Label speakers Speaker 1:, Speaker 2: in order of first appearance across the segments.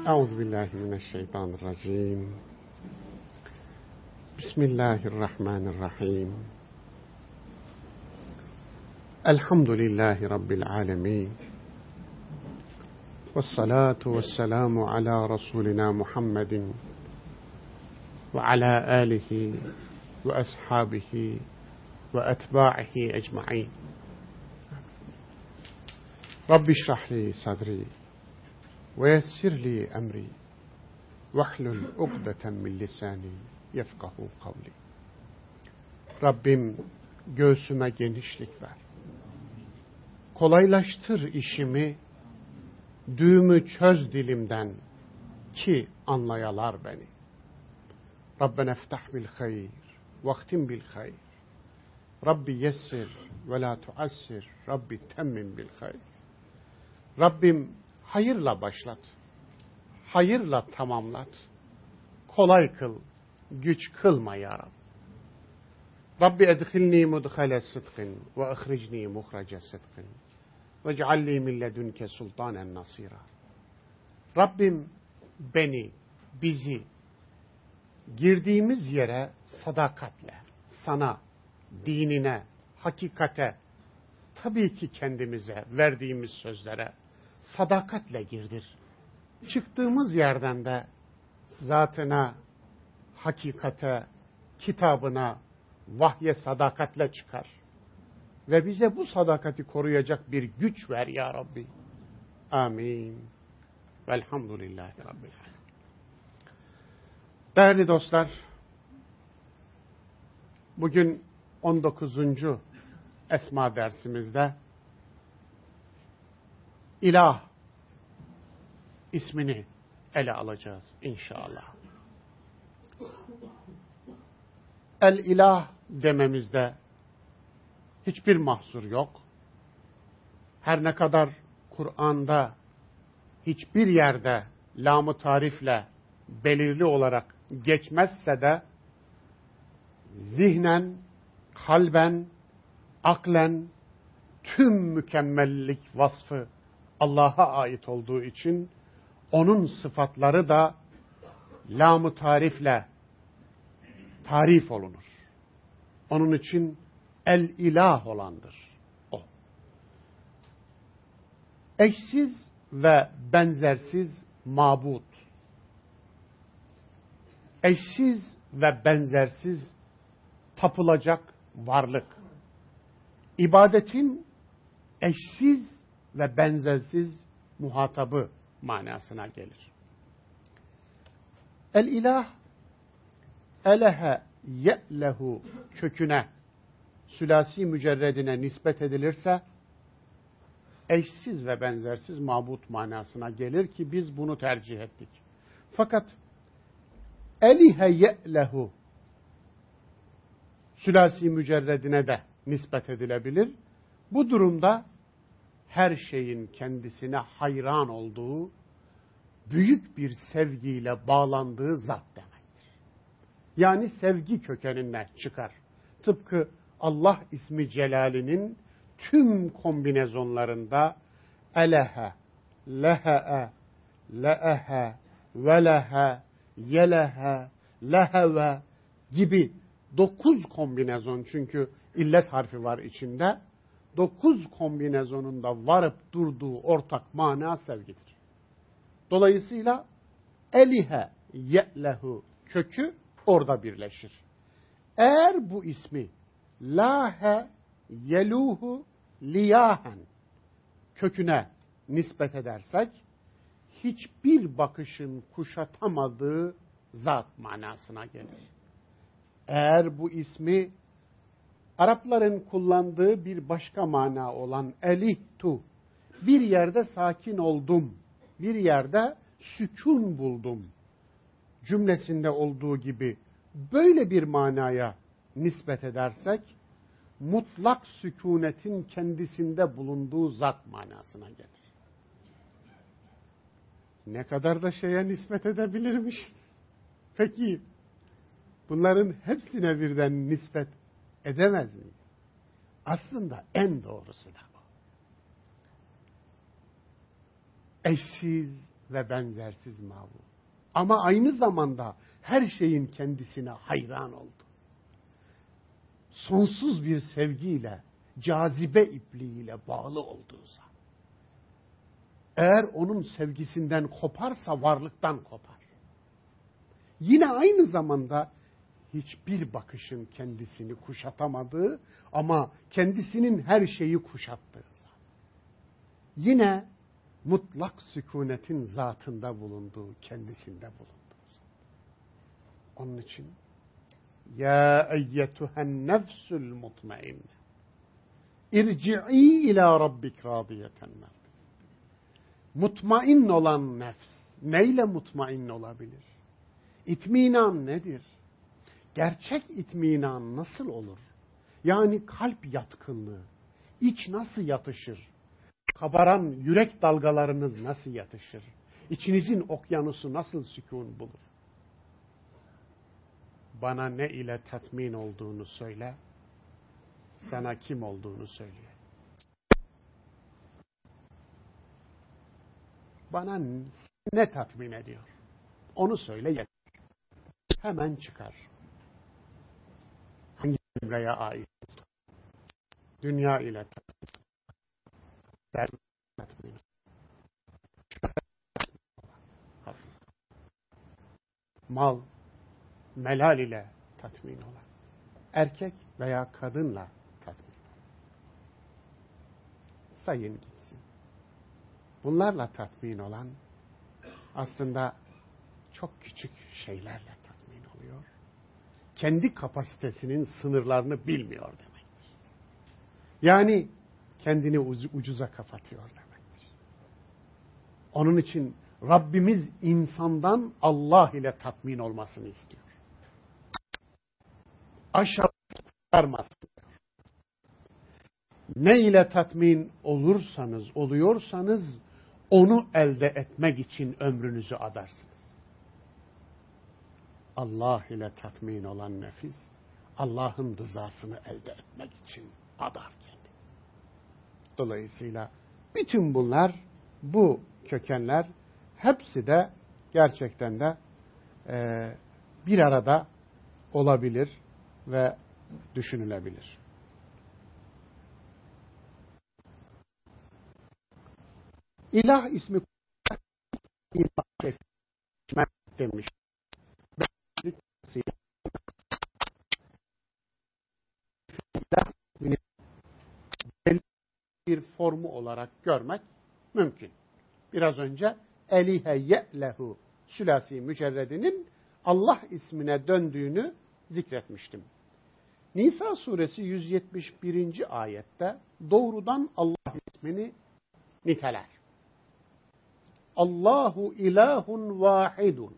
Speaker 1: Euzubillahimineşşeytanirracim. Bismillahirrahmanirrahim. Elhamdülillahi Rabbil alemin. Vessalatu vesselamu ala Resulina Muhammedin ve ala alihi ve ashabihi ve etba'ihi ecma'in. Rabbi şrahli sadri ve yessirli emri vahlul ukdeten min lisani yefkahu kavli. Rabbim göğsüme genişlik ver. Kolaylaştır işimi, düğümü çöz dilimden ki anlayalar beni. Rabbena iftah bil hayr, vaktim bil hayr. Rabbi yessir ve la tuassir, Rabbi temmim bil hayr. Rabbim hayırla başlat, hayırla tamamlat, kolay kıl, güç kılma ya Rabbi. Rabbi edhilni mudhale sıdkın ve ahricni muhrace sıdkın ve cealli min ledünke sultanen nasira. Rabbim beni, bizi girdiğimiz yere sadakatle, sana, dinine, hakikate, tabii ki kendimize verdiğimiz sözlere sadakatle girdir. Çıktığımız yerden de zatına, hakikate, kitabına, vahye sadakatle çıkar. Ve bize bu sadakati koruyacak bir güç ver ya Rabbi. Amin. Velhamdülillahi Rabbil alemin. Değerli dostlar, bugün 19. Esma dersimizde İlah ismini ele alacağız inşallah. El-İlah dememizde hiçbir mahsur yok. Her ne kadar Kur'an'da hiçbir yerde lam-ı tarifle belirli olarak geçmezse de zihnen, kalben, aklen tüm mükemmellik vasfı Allah'a ait olduğu için onun sıfatları da lam-ı tarifle tarif olunur. Onun için el-ilah olandır o. Eşsiz ve benzersiz mabut. Eşsiz ve benzersiz tapılacak varlık. İbadetin eşsiz ve benzersiz muhatabı manasına gelir. El-ilah elehe ye'lehu köküne sülasi mücerredine nispet edilirse eşsiz ve benzersiz mabut manasına gelir ki biz bunu tercih ettik. Fakat elihe ye'lehu sülasi mücerredine de nispet edilebilir. Bu durumda her şeyin kendisine hayran olduğu, büyük bir sevgiyle bağlandığı zat demektir. Yani sevgi kökeninden çıkar. Tıpkı Allah ismi celalinin tüm kombinezonlarında elehe, lehe'e, le'ehe, velehe, yelehe, leheve gibi 9 kombinezon, çünkü illet harfi var içinde, 9 kombinezonunda varıp durduğu ortak mana sevgidir. Dolayısıyla elihe ye'lehu kökü orada birleşir. Eğer bu ismi lahe yeluhu liyahen köküne nispet edersek hiçbir bakışın kuşatamadığı zat manasına gelir. Eğer bu ismi Arapların kullandığı bir başka mana olan elihtu, bir yerde sakin oldum, bir yerde sükun buldum cümlesinde olduğu gibi böyle bir manaya nispet edersek mutlak sükunetin kendisinde bulunduğu zat manasına gelir. Ne kadar da şeye nispet edebilirmişiz. Peki bunların hepsine birden nispet edemez miyiz? Aslında en doğrusu da bu. Eşsiz ve benzersiz mabud. Ama aynı zamanda her şeyin kendisine hayran oldu. Sonsuz bir sevgiyle, cazibe ipliğiyle bağlı olduğu zaman. Eğer onun sevgisinden koparsa varlıktan kopar. Yine aynı zamanda hiçbir bakışın kendisini kuşatamadığı ama kendisinin her şeyi kuşattığı zaman. Yine mutlak sükunetin zatında bulunduğu, kendisinde bulunduğu zaman. Onun için ya eyyetuhen nefsul mutmainne irci'i ila rabbik radiyeten merdiye. Mutmain olan nefs neyle mutmain olabilir? İtminan nedir? Gerçek itminan nasıl olur? Yani kalp yatkınlığı, iç nasıl yatışır? Kabaran yürek dalgalarınız nasıl yatışır? İçinizin okyanusu nasıl sükun bulur? Bana ne ile tatmin olduğunu söyle, sana kim olduğunu söyleyeyim. Bana ne tatmin ediyor? Onu söyle yeter. Hemen çıkar. Hangi cümleye ait? Dünya ile tatmin. Mal, melal ile tatmin olan. Erkek veya kadınla tatmin olan. Sayın gitsin. Bunlarla tatmin olan aslında çok küçük şeylerle tatmin oluyor. Kendi kapasitesinin sınırlarını bilmiyor demektir. Yani kendini ucuza kapatıyor demektir. Onun için Rabbimiz insandan Allah ile tatmin olmasını istiyor. Aşağı çıkarmasın. Ne ile tatmin oluyorsanız onu elde etmek için ömrünüzü adarsınız. Allah ile tatmin olan nefis, Allah'ın rızasını elde etmek için adar kendini. Dolayısıyla bütün bunlar, bu kökenler hepsi de gerçekten de bir arada olabilir ve düşünülebilir. İlah ismi demiş. Bir formu olarak görmek mümkün. Biraz önce elihe ye'lehu sülasi mücerredinin Allah ismine döndüğünü zikretmiştim. Nisa suresi 171. ayette doğrudan Allah ismini niteler. Allahu ilahun vahidun.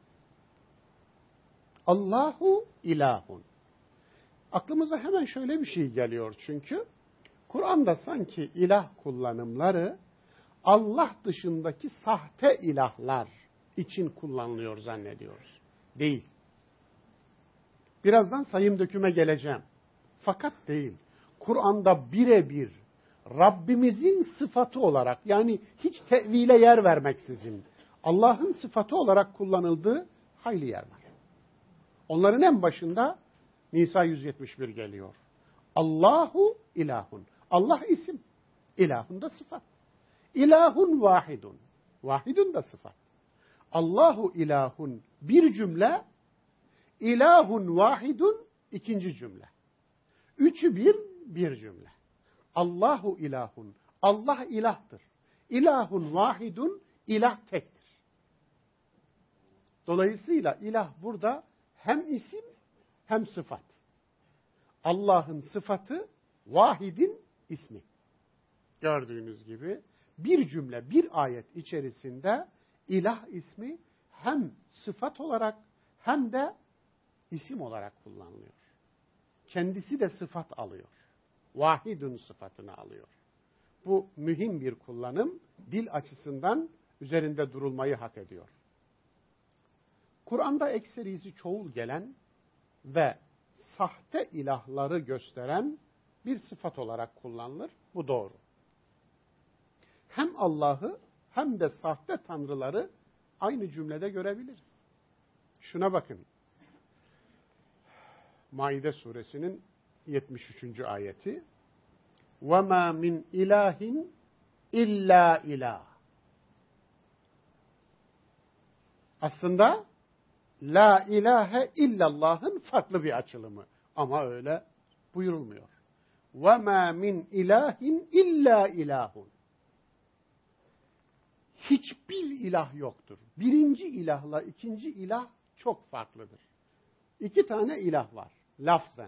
Speaker 1: Allahu ilahun. Aklımıza hemen şöyle bir şey geliyor çünkü. Kur'an'da sanki ilah kullanımları Allah dışındaki sahte ilahlar için kullanılıyor zannediyoruz. Değil. Birazdan sayım döküme geleceğim. Fakat değil. Kur'an'da birebir Rabbimizin sıfatı olarak, yani hiç tevile yer vermeksizin Allah'ın sıfatı olarak kullanıldığı hayli yer var. Onların en başında Nisa 171 geliyor. Allahu ilahun. Allah isim. İlahun da sıfat. İlahun vahidun. Vahidun da sıfat. Allahu ilahun bir cümle. İlahun vahidun ikinci cümle. Üçü bir cümle. Allahu ilahun. Allah ilahtır. İlahun vahidun. İlah tektir. Dolayısıyla ilah burada hem isim hem sıfat. Allah'ın sıfatı, vahidin ismi. Gördüğünüz gibi bir cümle, bir ayet içerisinde ilah ismi hem sıfat olarak hem de isim olarak kullanılıyor. Kendisi de sıfat alıyor. Vahidun sıfatını alıyor. Bu mühim bir kullanım, dil açısından üzerinde durulmayı hak ediyor. Kur'an'da ekserisi çoğul gelen ve sahte ilahları gösteren bir sıfat olarak kullanılır. Bu doğru. Hem Allah'ı hem de sahte tanrıları aynı cümlede görebiliriz. Şuna bakın. Maide suresinin 73. ayeti. وَمَا مِنْ إِلَٰهٍ إِلَّا إِلَٰهٍ. Aslında La ilahe illallah'ın farklı bir açılımı. Ama öyle buyurulmuyor. وَمَا مِنْ ilahin illa ilahun. Hiçbir ilah yoktur. Birinci ilahla ikinci ilah çok farklıdır. İki tane ilah var. Lafzen.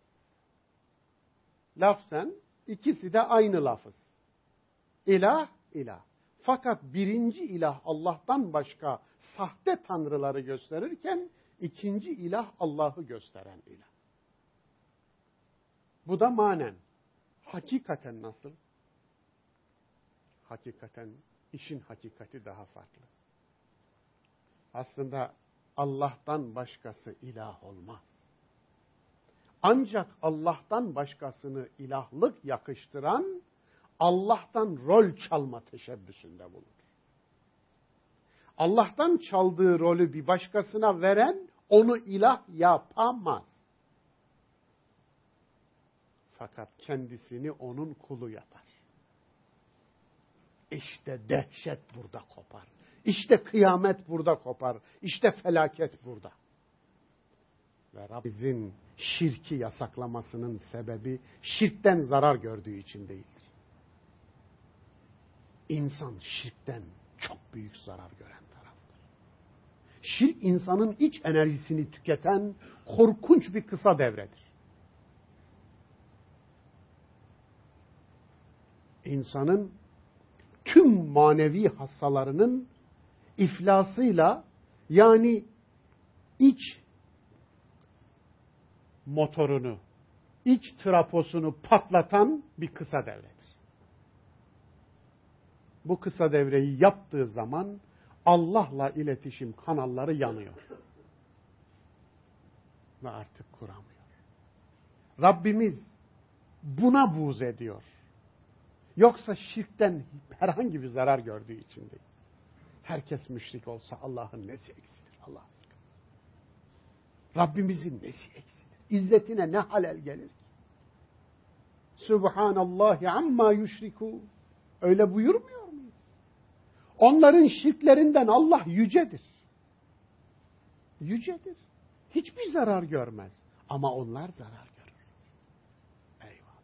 Speaker 1: Lafzen ikisi de aynı lafız. İlah, ilah. Fakat birinci ilah Allah'tan başka sahte tanrıları gösterirken ikinci ilah Allah'ı gösteren ilah. Bu da manen. Hakikaten nasıl? Hakikaten işin hakikati daha farklı. Aslında Allah'tan başkası ilah olmaz. Ancak Allah'tan başkasını ilahlık yakıştıran Allah'tan rol çalma teşebbüsünde bulunur. Allah'tan çaldığı rolü bir başkasına veren onu ilah yapamaz. Fakat kendisini onun kulu yapar. İşte dehşet burada kopar. İşte kıyamet burada kopar. İşte felaket burada. Ve Rabbimizin şirki yasaklamasının sebebi şirkten zarar gördüğü için değildir. İnsan şirkten çok büyük zarar gören taraftır. Şirk insanın iç enerjisini tüketen korkunç bir kısa devredir. İnsanın tüm manevi hassalarının iflasıyla, yani iç motorunu, iç traposunu patlatan bir kısa devredir. Bu kısa devreyi yaptığı zaman Allah'la iletişim kanalları yanıyor. Ve artık kuramıyor. Rabbimiz buna buğz ediyor. Yoksa şirkten herhangi bir zarar gördüğü için değil. Herkes müşrik olsa Allah'ın nesi eksilir? Allah. Rabbimizin nesi eksilir? İzzetine ne halel gelir ki? Subhanallahi amma yüşrikû. Öyle buyurmuyor mu? Onların şirklerinden Allah yücedir. Yücedir. Hiçbir zarar görmez. Ama onlar zarar görür. Eyvallah.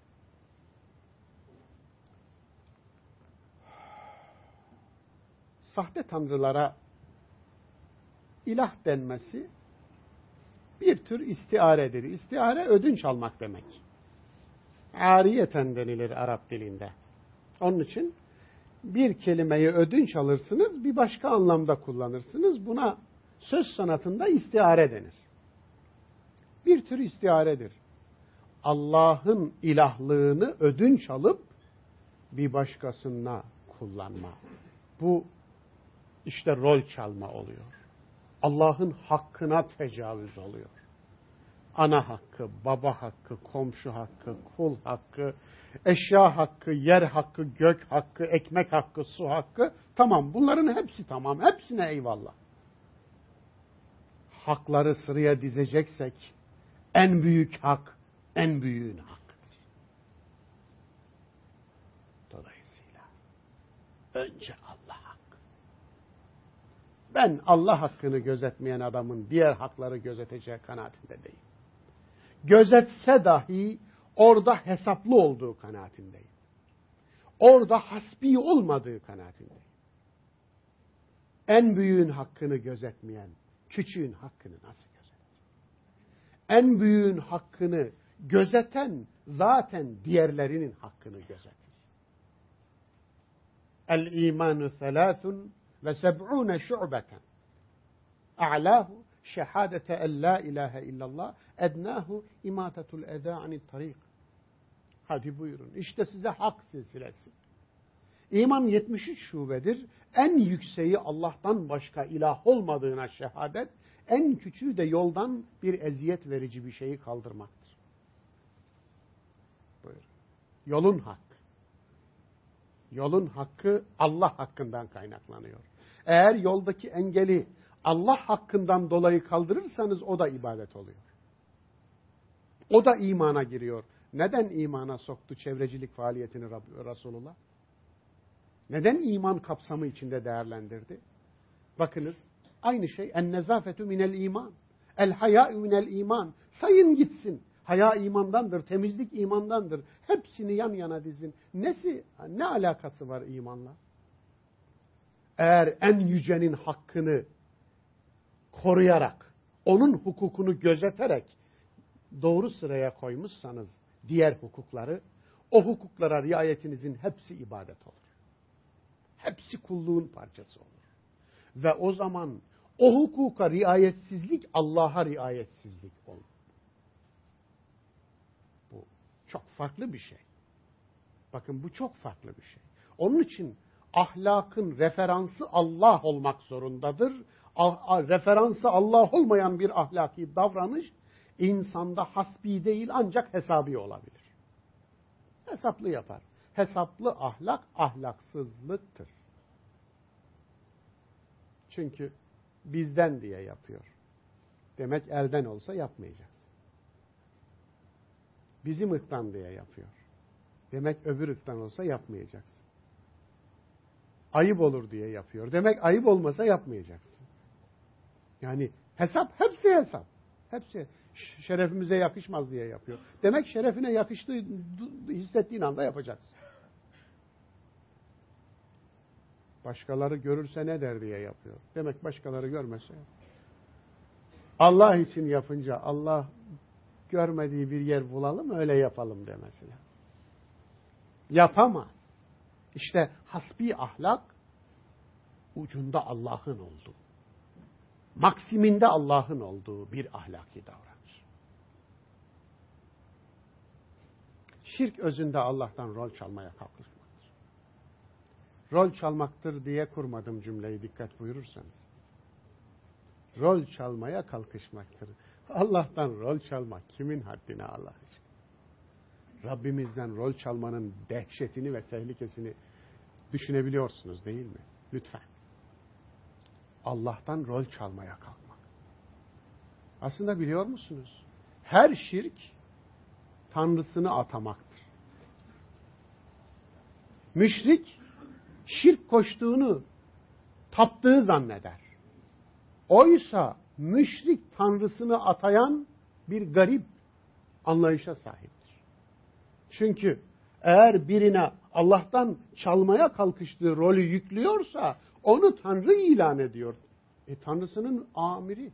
Speaker 1: Sahte tanrılara ilah denmesi bir tür istiaredir. İstiare ödünç almak demek. Ariyeten denilir Arap dilinde. Onun için bir kelimeyi ödünç alırsınız, bir başka anlamda kullanırsınız. Buna söz sanatında istiare denir. Bir tür istiaredir. Allah'ın ilahlığını ödünç alıp bir başkasına kullanma. Bu işte rol çalma oluyor. Allah'ın hakkına tecavüz oluyor. Ana hakkı, baba hakkı, komşu hakkı, kul hakkı, eşya hakkı, yer hakkı, gök hakkı, ekmek hakkı, su hakkı. Tamam, bunların hepsi tamam. Hepsine eyvallah. Hakları sıraya dizeceksek en büyük hak, en büyüğün hakkıdır. Dolayısıyla önce Allah hakkı. Ben Allah hakkını gözetmeyen adamın diğer hakları gözeteceği kanaatinde değilim. Gözetse dahi orada hesaplı olduğu kanaatindeyim. Orada hasbi olmadığı kanaatindeyim. En büyüğün hakkını gözetmeyen küçüğün hakkını nasıl gözetir? En büyüğün hakkını gözeten zaten diğerlerinin hakkını gözetir. El-imanu selâthun ve seb'ûne şu'beten. A'lâhu şehadete en la ilahe illallah, ednâhu imâtetul ezâ anit tarik. Hadi buyurun. İşte size hak silsilesi. İman 73 şubedir. En yükseği Allah'tan başka ilah olmadığına şehadet, en küçüğü de yoldan bir eziyet verici bir şeyi kaldırmaktır. Buyurun. Yolun hakkı. Yolun hakkı Allah hakkından kaynaklanıyor. Eğer yoldaki engeli Allah hakkından dolayı kaldırırsanız o da ibadet oluyor. O da imana giriyor. Neden imana soktu çevrecilik faaliyetini Resulullah? Neden iman kapsamı içinde değerlendirdi? Bakınız aynı şey en-nezafetü minel iman. El-hayâ'ü minel iman. Sayın gitsin. Haya imandandır, temizlik imandandır. Hepsini yan yana dizin. Ne alakası var imanla? Eğer en yücenin hakkını koruyarak, onun hukukunu gözeterek doğru sıraya koymuşsanız diğer hukukları, o hukuklara riayetinizin hepsi ibadet olur. Hepsi kulluğun parçası olur. Ve o zaman o hukuka riayetsizlik Allah'a riayetsizlik olur. Bu çok farklı bir şey. Bakın bu çok farklı bir şey. Onun için ahlakın referansı Allah olmak zorundadır. Referansı Allah olmayan bir ahlaki davranış insanda hasbi değil ancak hesabi olabilir. Hesaplı yapar. Hesaplı ahlak ahlaksızlıktır. Çünkü bizden diye yapıyor. Demek elden olsa yapmayacağız. Bizim ırktan diye yapıyor. Demek öbür ırktan olsa yapmayacaksın. Ayıp olur diye yapıyor. Demek ayıp olmasa yapmayacaksın. Yani hesap, hepsi hesap. Hepsi şerefimize yakışmaz diye yapıyor. Demek şerefine yakıştığı hissettiğin anda yapacaksın. Başkaları görürse ne der diye yapıyor. Demek başkaları görmese. Allah için yapınca Allah görmediği bir yer bulalım öyle yapalım demesi lazım. Yapamaz. İşte hasbi ahlak ucunda Allah'ın olduğu, maksiminde Allah'ın olduğu bir ahlaki davranış. Şirk özünde Allah'tan rol çalmaya kalkışmaktır. Rol çalmaktır diye kurmadım cümleyi, dikkat buyurursanız. Rol çalmaya kalkışmaktır. Allah'tan rol çalmak kimin haddine Allah için? Rabbimizden rol çalmanın dehşetini ve tehlikesini düşünebiliyorsunuz değil mi? Lütfen. Allah'tan rol çalmaya kalkmak. Aslında biliyor musunuz? Her şirk tanrısını atamaktır. Müşrik şirk koştuğunu taptığı zanneder. Oysa müşrik tanrısını atayan bir garip anlayışa sahiptir. Çünkü eğer birine Allah'tan çalmaya kalkıştığı rolü yüklüyorsa onu Tanrı ilan ediyor. Tanrısının amiri.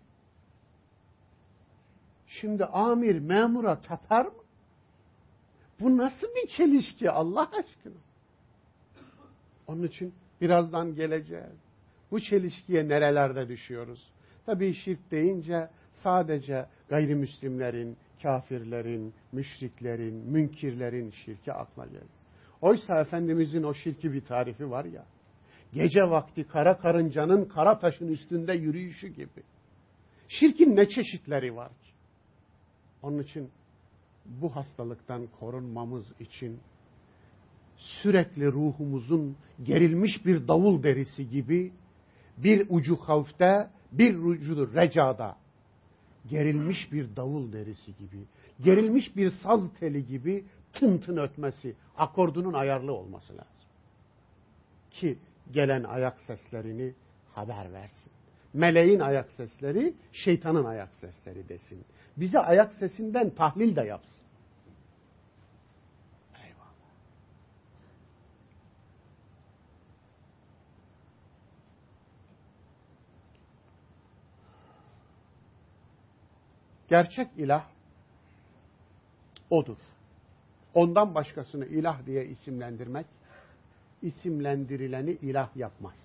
Speaker 1: Şimdi amir memura tapar mı? Bu nasıl bir çelişki Allah aşkına? Onun için birazdan geleceğiz. Bu çelişkiye nerelerde düşüyoruz? Tabii şirk deyince sadece gayrimüslimlerin, kafirlerin, müşriklerin, münkirlerin şirki akla gelir. Oysa Efendimizin o şirki bir tarifi var ya, gece vakti kara karıncanın kara taşın üstünde yürüyüşü gibi. Şirkin ne çeşitleri var ki? Onun için bu hastalıktan korunmamız için sürekli ruhumuzun gerilmiş bir davul derisi gibi bir ucu havfte, bir ucu recada, gerilmiş bir davul derisi gibi, gerilmiş bir saz teli gibi tın tın ötmesi, akordunun ayarlı olması lazım. Ki gelen ayak seslerini haber versin. Meleğin ayak sesleri, şeytanın ayak sesleri desin. Bize ayak sesinden tahlil de yapsın. Eyvallah. Gerçek ilah odur. Ondan başkasını ilah diye isimlendirmek, isimlendirileni ilah yapmaz.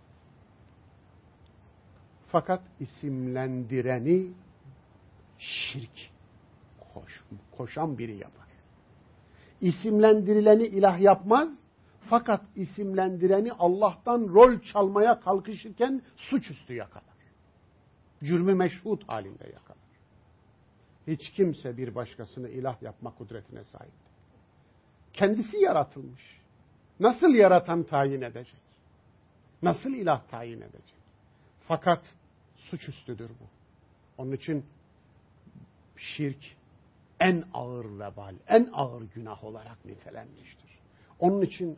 Speaker 1: Fakat isimlendireni şirk koşan biri yapar. İsimlendirileni ilah yapmaz, fakat isimlendireni Allah'tan rol çalmaya kalkışırken suçüstü yakalar. Cürmü meşhut halinde yakalar. Hiç kimse bir başkasını ilah yapma kudretine sahip değil. Kendisi yaratılmış. Nasıl yaratan tayin edecek? Nasıl ilah tayin edecek? Fakat suçüstüdür bu. Onun için şirk en ağır vebal, en ağır günah olarak nitelenmiştir. Onun için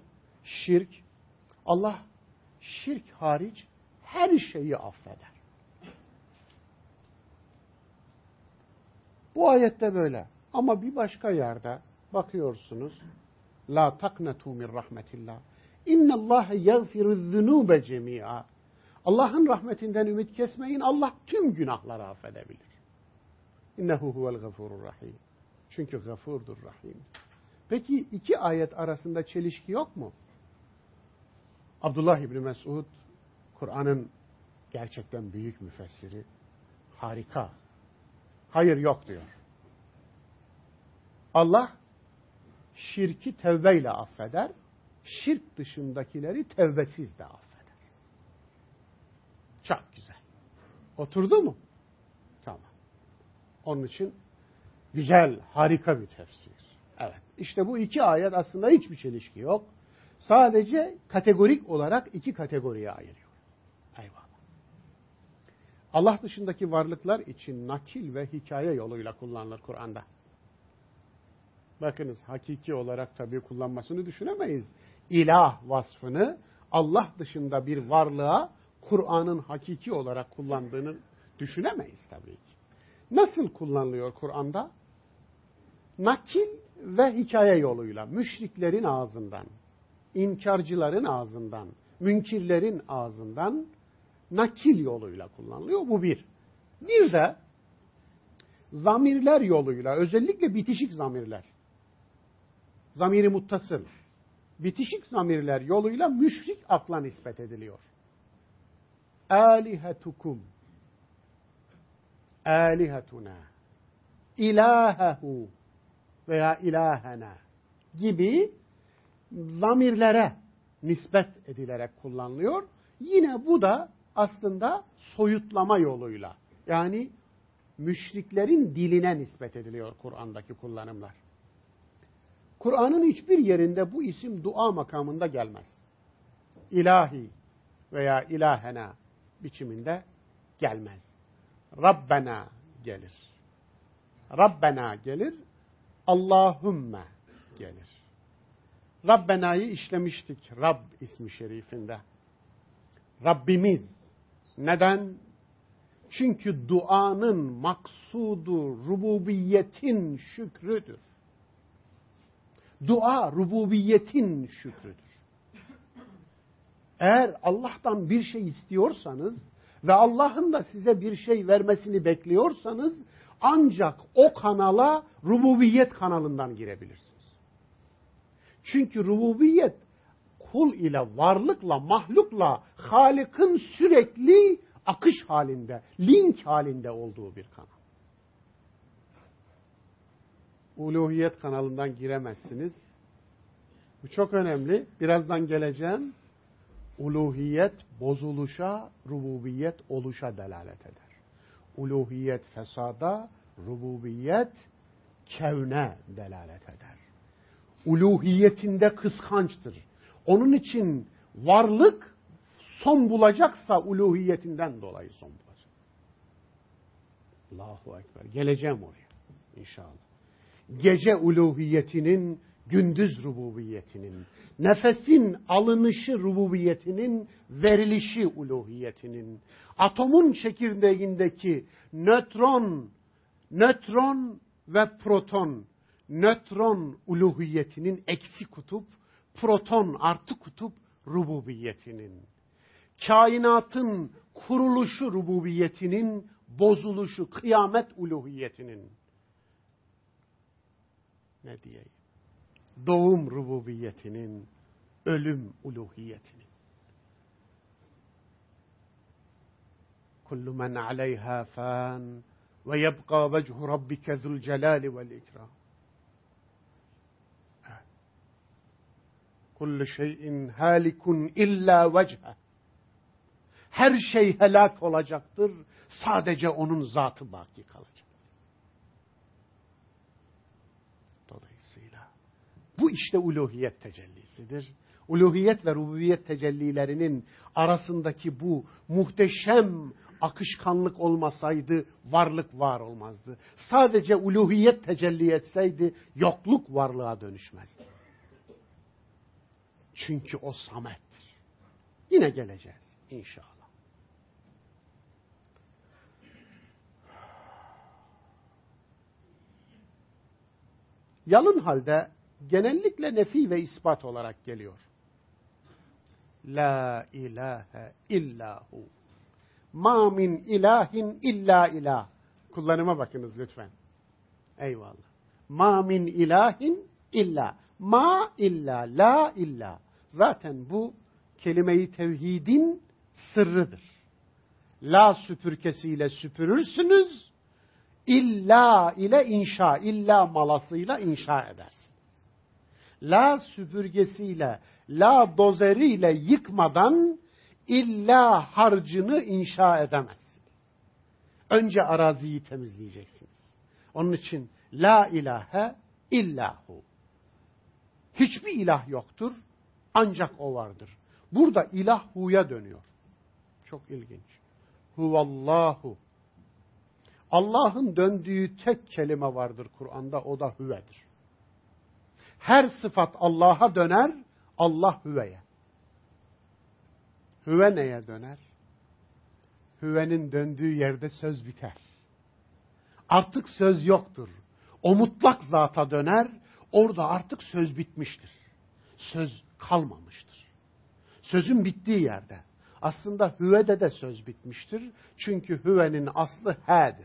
Speaker 1: Allah şirk hariç her şeyi affeder. Bu ayette böyle. Ama bir başka yerde bakıyorsunuz. La taknetu min rahmetillah. İnnallâhe yagfiru'z-zunûbe cemî'a. Allah'ın rahmetinden ümit kesmeyin. Allah tüm günahları affedebilir. İnnehu huvel gafurur rahim. Çünkü gafurdur rahim. Peki iki ayet arasında çelişki yok mu? Abdullah İbni Mesud, Kur'an'ın gerçekten büyük müfessiri, harika. Hayır yok diyor. Allah şirki tevbeyle affeder, şirk dışındakileri tevbesiz de affeder. Çok güzel. Oturdu mu? Tamam. Onun için güzel, harika bir tefsir. Evet. İşte bu iki ayet aslında hiçbir çelişki yok. Sadece kategorik olarak iki kategoriye ayırıyor. Eyvallah. Allah dışındaki varlıklar için nakil ve hikaye yoluyla kullanılır Kur'an'da. Bakınız hakiki olarak tabii kullanmasını düşünemeyiz. İlah vasfını Allah dışında bir varlığa Kur'an'ın hakiki olarak kullandığını düşünemeyiz tabii ki. Nasıl kullanılıyor Kur'an'da? Nakil ve hikaye yoluyla, müşriklerin ağzından, inkarcıların ağzından, münkirlerin ağzından nakil yoluyla kullanılıyor. Bu bir. Bir de zamirler yoluyla, özellikle bitişik zamirler, zamiri muttasıl, bitişik zamirler yoluyla müşrik akla nispet ediliyor. Alihetukum, alihetuna, ilahehu veya ilahena gibi zamirlere nispet edilerek kullanılıyor. Yine bu da aslında soyutlama yoluyla, yani müşriklerin diline nispet ediliyor Kur'an'daki kullanımlar. Kur'an'ın hiçbir yerinde bu isim dua makamında gelmez. İlahi veya ilahena biçiminde gelmez. Rabbena gelir. Rabbena gelir, Allahümme gelir. Rabbena'yı işlemiştik Rab ismi şerifinde. Rabbimiz. Neden? Çünkü duanın maksudu rububiyetin şükrüdür. Dua rububiyetin şükrüdür. Eğer Allah'tan bir şey istiyorsanız ve Allah'ın da size bir şey vermesini bekliyorsanız ancak o kanala rububiyet kanalından girebilirsiniz. Çünkü rububiyet kul ile, varlıkla, mahlukla, Halık'ın sürekli akış halinde, link halinde olduğu bir kanal. Uluhiyet kanalından giremezsiniz. Bu çok önemli. Birazdan geleceğim. Uluhiyet bozuluşa, rububiyet oluşa delalet eder. Uluhiyet fesada, rububiyet kevne delalet eder. Uluhiyetinde kıskançtır. Onun için varlık son bulacaksa uluhiyetinden dolayı son bulacak. Allahu Ekber. Geleceğim oraya inşallah. Gece uluhiyetinin, gündüz rububiyetinin, nefesin alınışı rububiyetinin, verilişi uluhiyetinin, atomun çekirdeğindeki nötron ve proton, nötron uluhiyetinin eksi kutup, proton artı kutup rububiyetinin, kainatın kuruluşu rububiyetinin, bozuluşu kıyamet uluhiyetinin, ne diyeyim, doğum rububiyetinin, ölüm uluhiyetinin. Kullu men aleyha fan ve yebqa vechu rabbike zul celali vel ikram. Kullu şeyin halikun illa vechhe. Her şey helak olacaktır. Sadece onun zatı baki kalacak. Dolayısıyla bu işte uluhiyet tecellisidir. uluhiyet ve rububiyet tecellilerinin arasındaki bu muhteşem akışkanlık olmasaydı varlık var olmazdı. Sadece uluhiyet tecelli etseydi yokluk varlığa dönüşmezdi. Çünkü o samettir. Yine geleceğiz inşallah. Yalın halde genellikle nefi ve ispat olarak geliyor. La ilahe illahu. Ma min ilahin illa ilah. Kullanıma bakınız lütfen. Eyvallah. Ma min ilahin illa. Ma illa, la illa. Zaten bu kelime-i tevhidin sırrıdır. La süpürgesiyle süpürürsünüz. İlla ile inşa, illa malasıyla inşa edersiniz. La süpürgesiyle, la dozeriyle yıkmadan illa harcını inşa edemezsiniz. Önce araziyi temizleyeceksiniz. Onun için la ilahe illahu. Hiçbir ilah yoktur, ancak o vardır. Burada ilah hu'ya dönüyor. Çok ilginç. Huvallahu. Allah'ın döndüğü tek kelime vardır Kur'an'da, o da hüvedir. Her sıfat Allah'a döner, Allah hüveye. Hüve neye döner? Hüvenin döndüğü yerde söz biter. Artık söz yoktur. O mutlak zata döner, orada artık söz bitmiştir. Söz kalmamıştır. Sözün bittiği yerde. Aslında hüvede de söz bitmiştir. Çünkü hüvenin aslı he'dir.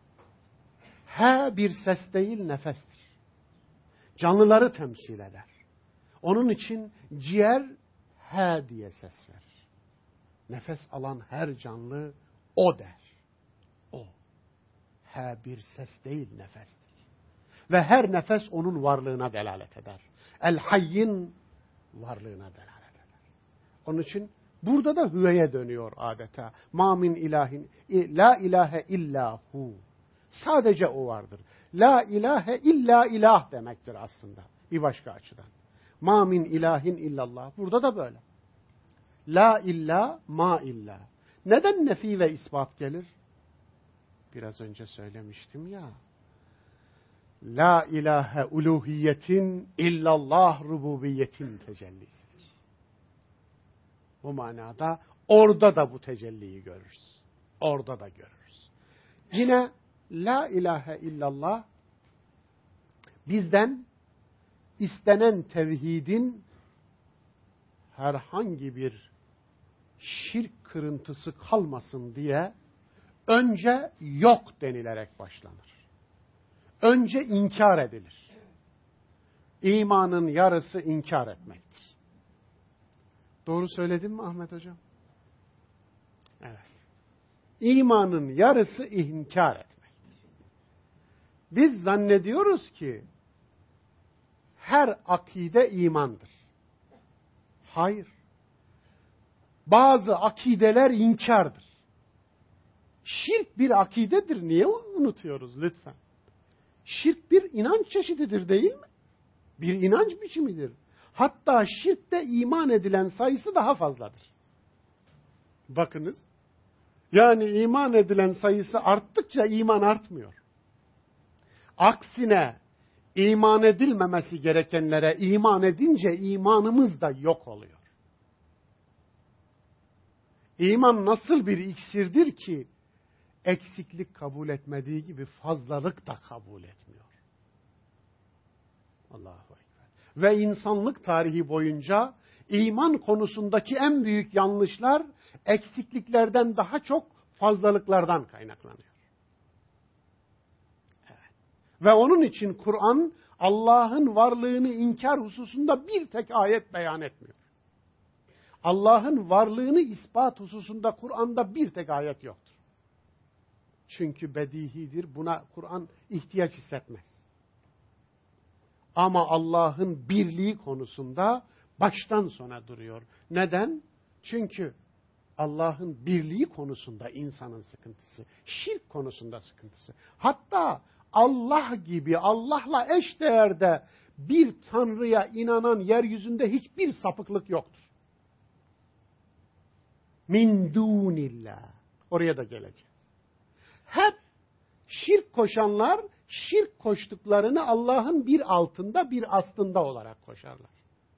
Speaker 1: He bir ses değil, nefestir. Canlıları temsil eder. Onun için ciğer he diye ses verir. Nefes alan her canlı o der. O. He bir ses değil, nefestir. Ve her nefes onun varlığına delalet eder. El hayyin varlığına delalet eder. Onun için burada da hüveye dönüyor adeta. Ma min ilahin, la ilahe illahu. Sadece o vardır. La ilahe illa ilah demektir aslında. Bir başka açıdan. Ma min ilahin illallah. Burada da böyle. La illa, ma illa. Neden nefi ve ispat gelir? Biraz önce söylemiştim ya. La ilahe uluhiyetin illallah rububiyetin tecellisidir. Bu manada orada da bu tecelliyi görürüz. Orada da görürüz. Yine la ilahe illallah bizden istenen tevhidin herhangi bir şirk kırıntısı kalmasın diye önce yok denilerek başlanır. Önce inkar edilir. İmanın yarısı inkar etmektir. Doğru söyledim mi Ahmet Hocam? Evet. İmanın yarısı inkar etmektir. Biz zannediyoruz ki her akide imandır. Hayır. Bazı akideler inkardır. Şirk bir akidedir. Niye unutuyoruz lütfen? Şirk bir inanç çeşididir değil mi? Bir inanç biçimidir. Hatta şirkte iman edilen sayısı daha fazladır. Bakınız. Yani iman edilen sayısı arttıkça iman artmıyor. Aksine iman edilmemesi gerekenlere iman edince imanımız da yok oluyor. İman nasıl bir iksirdir ki eksiklik kabul etmediği gibi fazlalık da kabul etmiyor. Allahu Ekber. Ve insanlık tarihi boyunca iman konusundaki en büyük yanlışlar eksikliklerden daha çok fazlalıklardan kaynaklanıyor. Evet. Ve onun için Kur'an Allah'ın varlığını inkar hususunda bir tek ayet beyan etmiyor. Allah'ın varlığını ispat hususunda Kur'an'da bir tek ayet yoktur. Çünkü bedihidir. Buna Kur'an ihtiyaç hissetmez. Ama Allah'ın birliği konusunda baştan sona duruyor. Neden? Çünkü Allah'ın birliği konusunda insanın sıkıntısı, şirk konusunda sıkıntısı. Hatta Allah gibi, Allah'la eşdeğerde bir Tanrı'ya inanan yeryüzünde hiçbir sapıklık yoktur. Min dunillah. Oraya da geleceğiz. Hep şirk koşanlar, şirk koştuklarını Allah'ın bir altında, bir aslında olarak koşarlar.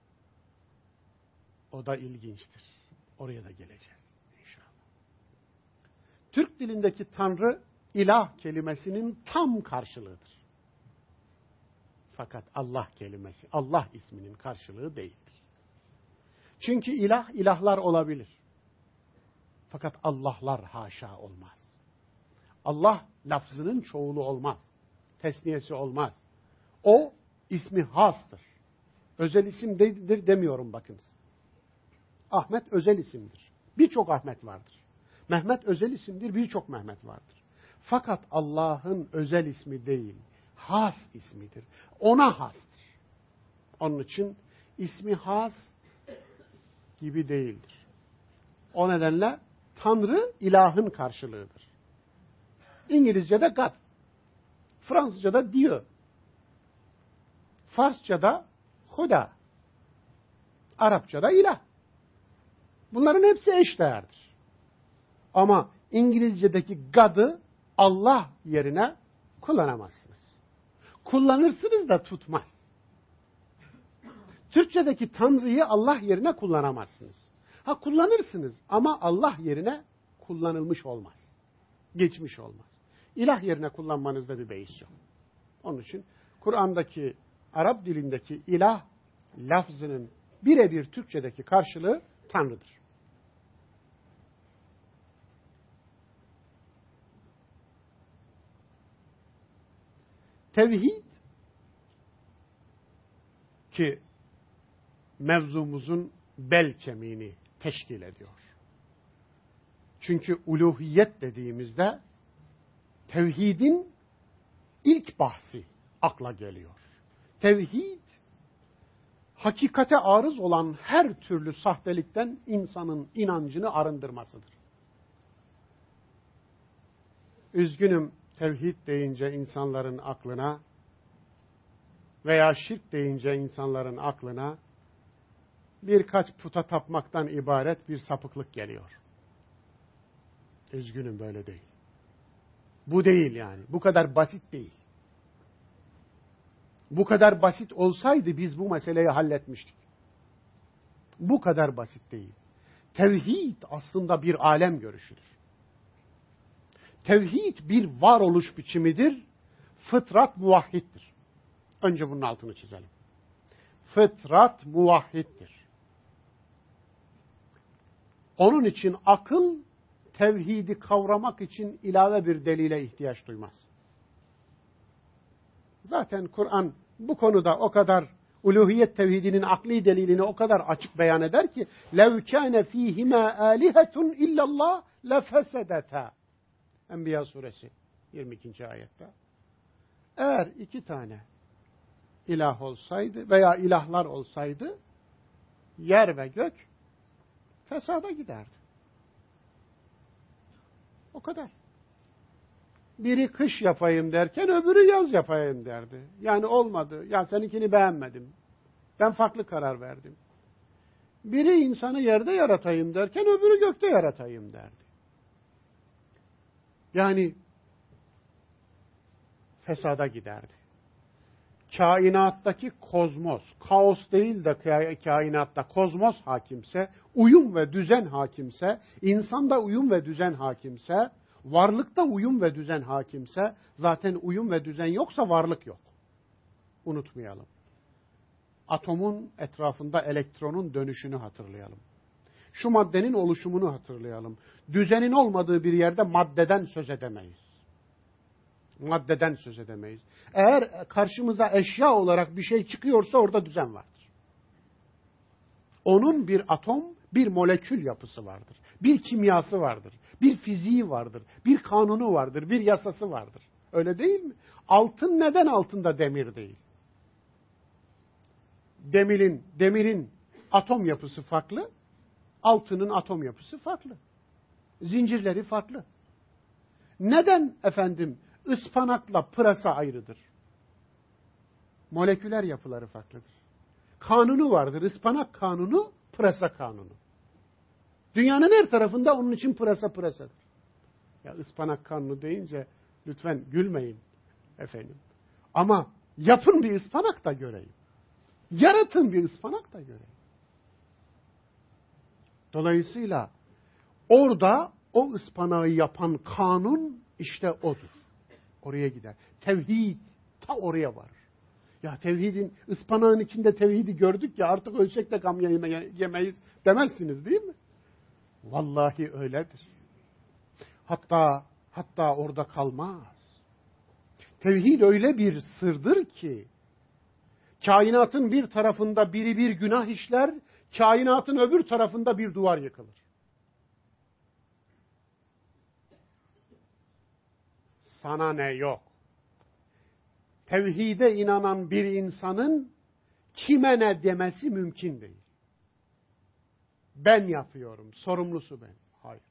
Speaker 1: O da ilginçtir. Oraya da geleceğiz inşallah. Türk dilindeki Tanrı, ilah kelimesinin tam karşılığıdır. Fakat Allah kelimesi, Allah isminin karşılığı değildir. Çünkü ilah, ilahlar olabilir. Fakat Allah'lar haşa olmaz. Allah lafzının çoğulu olmaz. Tesniyesi olmaz. O ismi hastır. Özel isimdir demiyorum bakınız. Ahmet özel isimdir. Birçok Ahmet vardır. Mehmet özel isimdir, birçok Mehmet vardır. Fakat Allah'ın özel ismi değil, has ismidir. Ona hastır. Onun için ismi has gibi değildir. O nedenle Tanrı ilahın karşılığıdır. İngilizce'de God, Fransızca'da Dieu, Farsça'da Huda, Arapça'da ilah. Bunların hepsi eşdeğerdir. Ama İngilizce'deki God'ı Allah yerine kullanamazsınız. Kullanırsınız da tutmaz. Türkçedeki Tanrı'yı Allah yerine kullanamazsınız. Ha kullanırsınız ama Allah yerine kullanılmış olmaz. Geçmiş olmaz. İlah yerine kullanmanızda bir beis yok. Onun için Kur'an'daki, Arap dilindeki ilah lafzının birebir Türkçedeki karşılığı Tanrı'dır. Tevhid ki mevzumuzun bel kemiğini teşkil ediyor. Çünkü uluhiyet dediğimizde tevhidin ilk bahsi akla geliyor. Tevhid, hakikate arız olan her türlü sahtelikten insanın inancını arındırmasıdır. Üzgünüm, tevhid deyince insanların aklına veya şirk deyince insanların aklına birkaç puta tapmaktan ibaret bir sapıklık geliyor. Üzgünüm, böyle değil. Bu değil yani. Bu kadar basit değil. Bu kadar basit olsaydı biz bu meseleyi halletmiştik. Bu kadar basit değil. Tevhid aslında bir alem görüşüdür. Tevhid bir varoluş biçimidir. Fıtrat muvahhiddir. Önce bunun altını çizelim. Fıtrat muvahhiddir. Onun için akıl tevhidi kavramak için ilave bir delile ihtiyaç duymaz. Zaten Kur'an bu konuda o kadar uluhiyet tevhidinin akli delilini o kadar açık beyan eder ki لَوْ كَانَ ف۪يهِمَا آلِهَةٌ اِلَّا اللّٰهِ لَفَسَدَتَا Enbiya suresi 22. ayette. Eğer iki tane ilah olsaydı veya ilahlar olsaydı yer ve gök fesada giderdi. O kadar. Biri kış yapayım derken öbürü yaz yapayım derdi. Yani olmadı. Ya seninkini beğenmedim. Ben farklı karar verdim. Biri insanı yerde yaratayım derken öbürü gökte yaratayım derdi. Yani fesada giderdi. Kainattaki kozmos, kaos değil de kainatta kozmos hakimse, uyum ve düzen hakimse, insanda uyum ve düzen hakimse, varlıkta uyum ve düzen hakimse, zaten uyum ve düzen yoksa varlık yok. Unutmayalım. Atomun etrafında elektronun dönüşünü hatırlayalım. Şu maddenin oluşumunu hatırlayalım. Düzenin olmadığı bir yerde maddeden söz edemeyiz. Maddeden söz edemeyiz. Eğer karşımıza eşya olarak bir şey çıkıyorsa orada düzen vardır. Onun bir atom, bir molekül yapısı vardır. Bir kimyası vardır. Bir fiziği vardır. Bir kanunu vardır. Bir yasası vardır. Öyle değil mi? Altın neden altında demir değil? Demirin atom yapısı farklı. Altının atom yapısı farklı. Zincirleri farklı. Neden efendim ıspanakla pırasa ayrıdır? Moleküler yapıları farklıdır. Kanunu vardır. Ispanak kanunu, pırasa kanunu. Dünyanın her tarafında onun için pırasa pırasadır. Ya ıspanak kanunu deyince lütfen gülmeyin efendim. Ama yapın bir ıspanak da göreyim. Yaratın bir ıspanak da göreyim. Dolayısıyla orada o ıspanağı yapan kanun işte odur. Oraya gider. Tevhid ta oraya varır. Ya tevhidin, ıspanağın içinde tevhidi gördük ya artık ölsek de gam yemeyiz demezsiniz değil mi? Vallahi öyledir. Hatta orada kalmaz. Tevhid öyle bir sırdır ki kainatın bir tarafında biri bir günah işler, kainatın öbür tarafında bir duvar yıkılır. Sana ne yok? Tevhide inanan bir insanın kime ne demesi mümkün değil. Ben yapıyorum, sorumlusu ben. Hayır.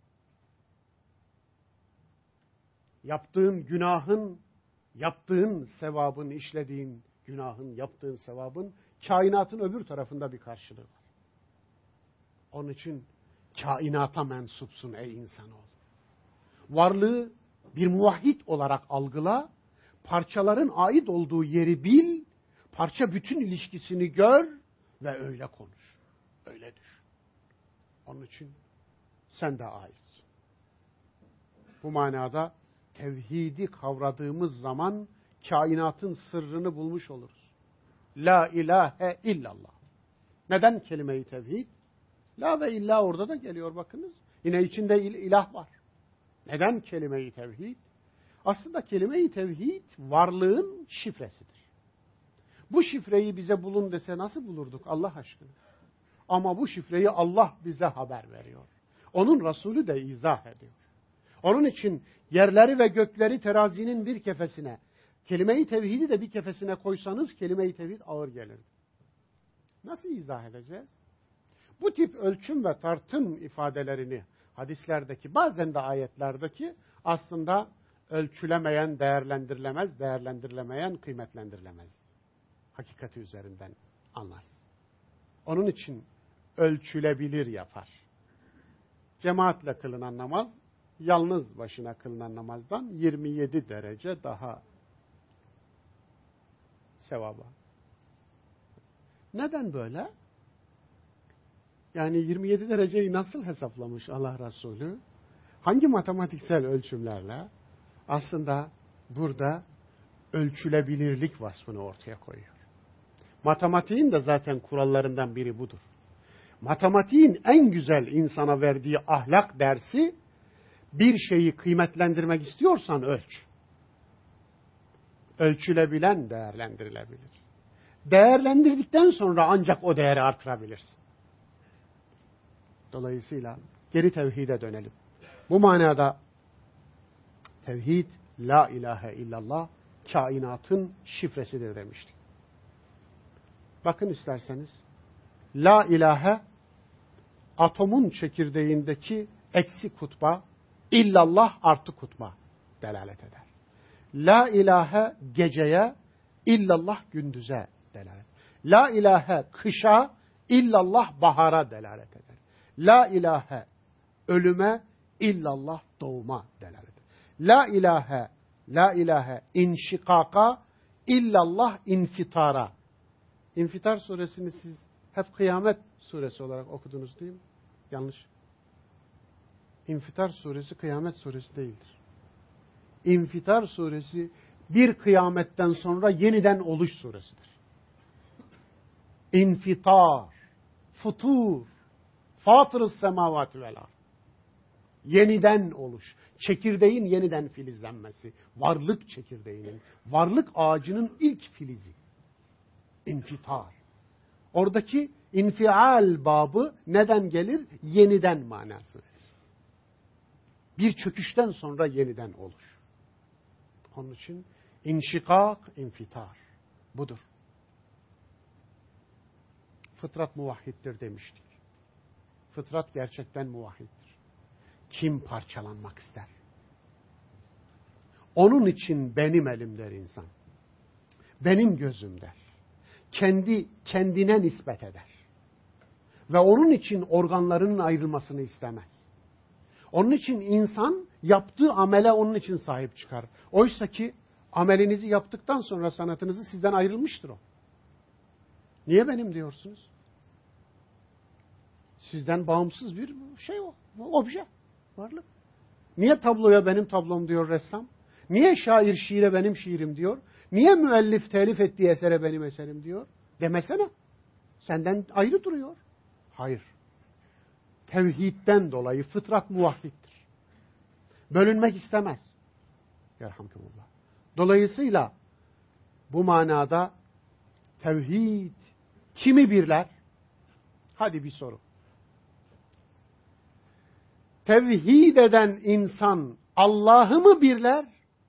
Speaker 1: Yaptığın günahın, yaptığın sevabın, işlediğin günahın, yaptığın sevabın kainatın öbür tarafında bir karşılığı var. Onun için kainata mensupsun ey insanoğlu. Varlığı bir muvahhid olarak algıla, parçaların ait olduğu yeri bil, parça bütün ilişkisini gör ve öyle konuş. Öyle düşün. Onun için sen de aitsin. Bu manada tevhidi kavradığımız zaman kainatın sırrını bulmuş oluruz. La ilahe illallah. Neden kelime-i tevhid? La ve illa orada da geliyor bakınız. Yine içinde ilah var. Neden kelime-i tevhid? Aslında kelime-i tevhid varlığın şifresidir. Bu şifreyi bize bulun dese nasıl bulurduk Allah aşkına? Ama bu şifreyi Allah bize haber veriyor. Onun Resulü de izah ediyor. Onun için yerleri ve gökleri terazinin bir kefesine, kelime-i tevhidi de bir kefesine koysanız kelime-i tevhid ağır gelir. Nasıl izah edeceğiz? Bu tip ölçüm ve tartım ifadelerini hadislerdeki, bazen de ayetlerdeki aslında ölçülemeyen değerlendirilemez, değerlendirilemeyen kıymetlendirilemez. Hakikati üzerinden anlarız. Onun için ölçülebilir yapar. Cemaatle kılınan namaz, yalnız başına kılınan namazdan 27 derece daha sevaba. Neden böyle? Yani 27 dereceyi nasıl hesaplamış Allah Resulü? Hangi matematiksel ölçümlerle? Aslında burada ölçülebilirlik vasfını ortaya koyuyor. Matematiğin de zaten kurallarından biri budur. Matematiğin en güzel insana verdiği ahlak dersi, bir şeyi kıymetlendirmek istiyorsan ölç. Ölçülebilen değerlendirilebilir. Değerlendirdikten sonra ancak o değeri artırabilirsin. Dolayısıyla geri tevhide dönelim. Bu manada tevhid, la ilahe illallah, kainatın şifresidir demiştik. Bakın isterseniz, la ilahe, atomun çekirdeğindeki eksi kutba, illallah artı kutba delalet eder. La ilahe geceye, illallah gündüze delalet. La ilahe kışa, illallah bahara delalet eder. La ilahe ölüme, illallah doğuma delalet eder. La ilahe inşikaka, illallah infitara. İnfitar suresini siz hep kıyamet suresi olarak okudunuz değil mi? Yanlış. İnfitar suresi kıyamet suresi değildir. İnfitar suresi bir kıyametten sonra yeniden oluş suresidir. İnfitar, futur, fatırız semavati vel ard. Yeniden oluş, çekirdeğin yeniden filizlenmesi, varlık çekirdeğinin, varlık ağacının ilk filizi. İnfitar. Oradaki infial babı neden gelir? Yeniden manası. Bir çöküşten sonra yeniden oluş. Onun için inşikak, infitar. Budur. Fıtrat muvahhiddir demiştik. Fıtrat gerçekten muvahhiddir. Kim parçalanmak ister? Onun için benim elim der insan. Benim gözüm der. Kendine nispet eder. Ve onun için organlarının ayrılmasını istemez. Onun için insan yaptığı amele onun için sahip çıkar. Oysa ki amelinizi yaptıktan sonra sanatınızı sizden ayrılmıştır o. Niye benim diyorsunuz? Sizden bağımsız bir şey o. Obje, varlık. Niye tabloya benim tablom diyor ressam? Niye şair şiire benim şiirim diyor? Niye müellif telif ettiği esere benim eserim diyor? Demesene. Senden ayrı duruyor. Hayır. Tevhidden dolayı fıtrat muvahhiddir. Bölünmek istemez. Yerhamkumullah. Dolayısıyla bu manada tevhid kimi birler? Hadi bir soru. Tevhid eden insan Allah'ı mı birler?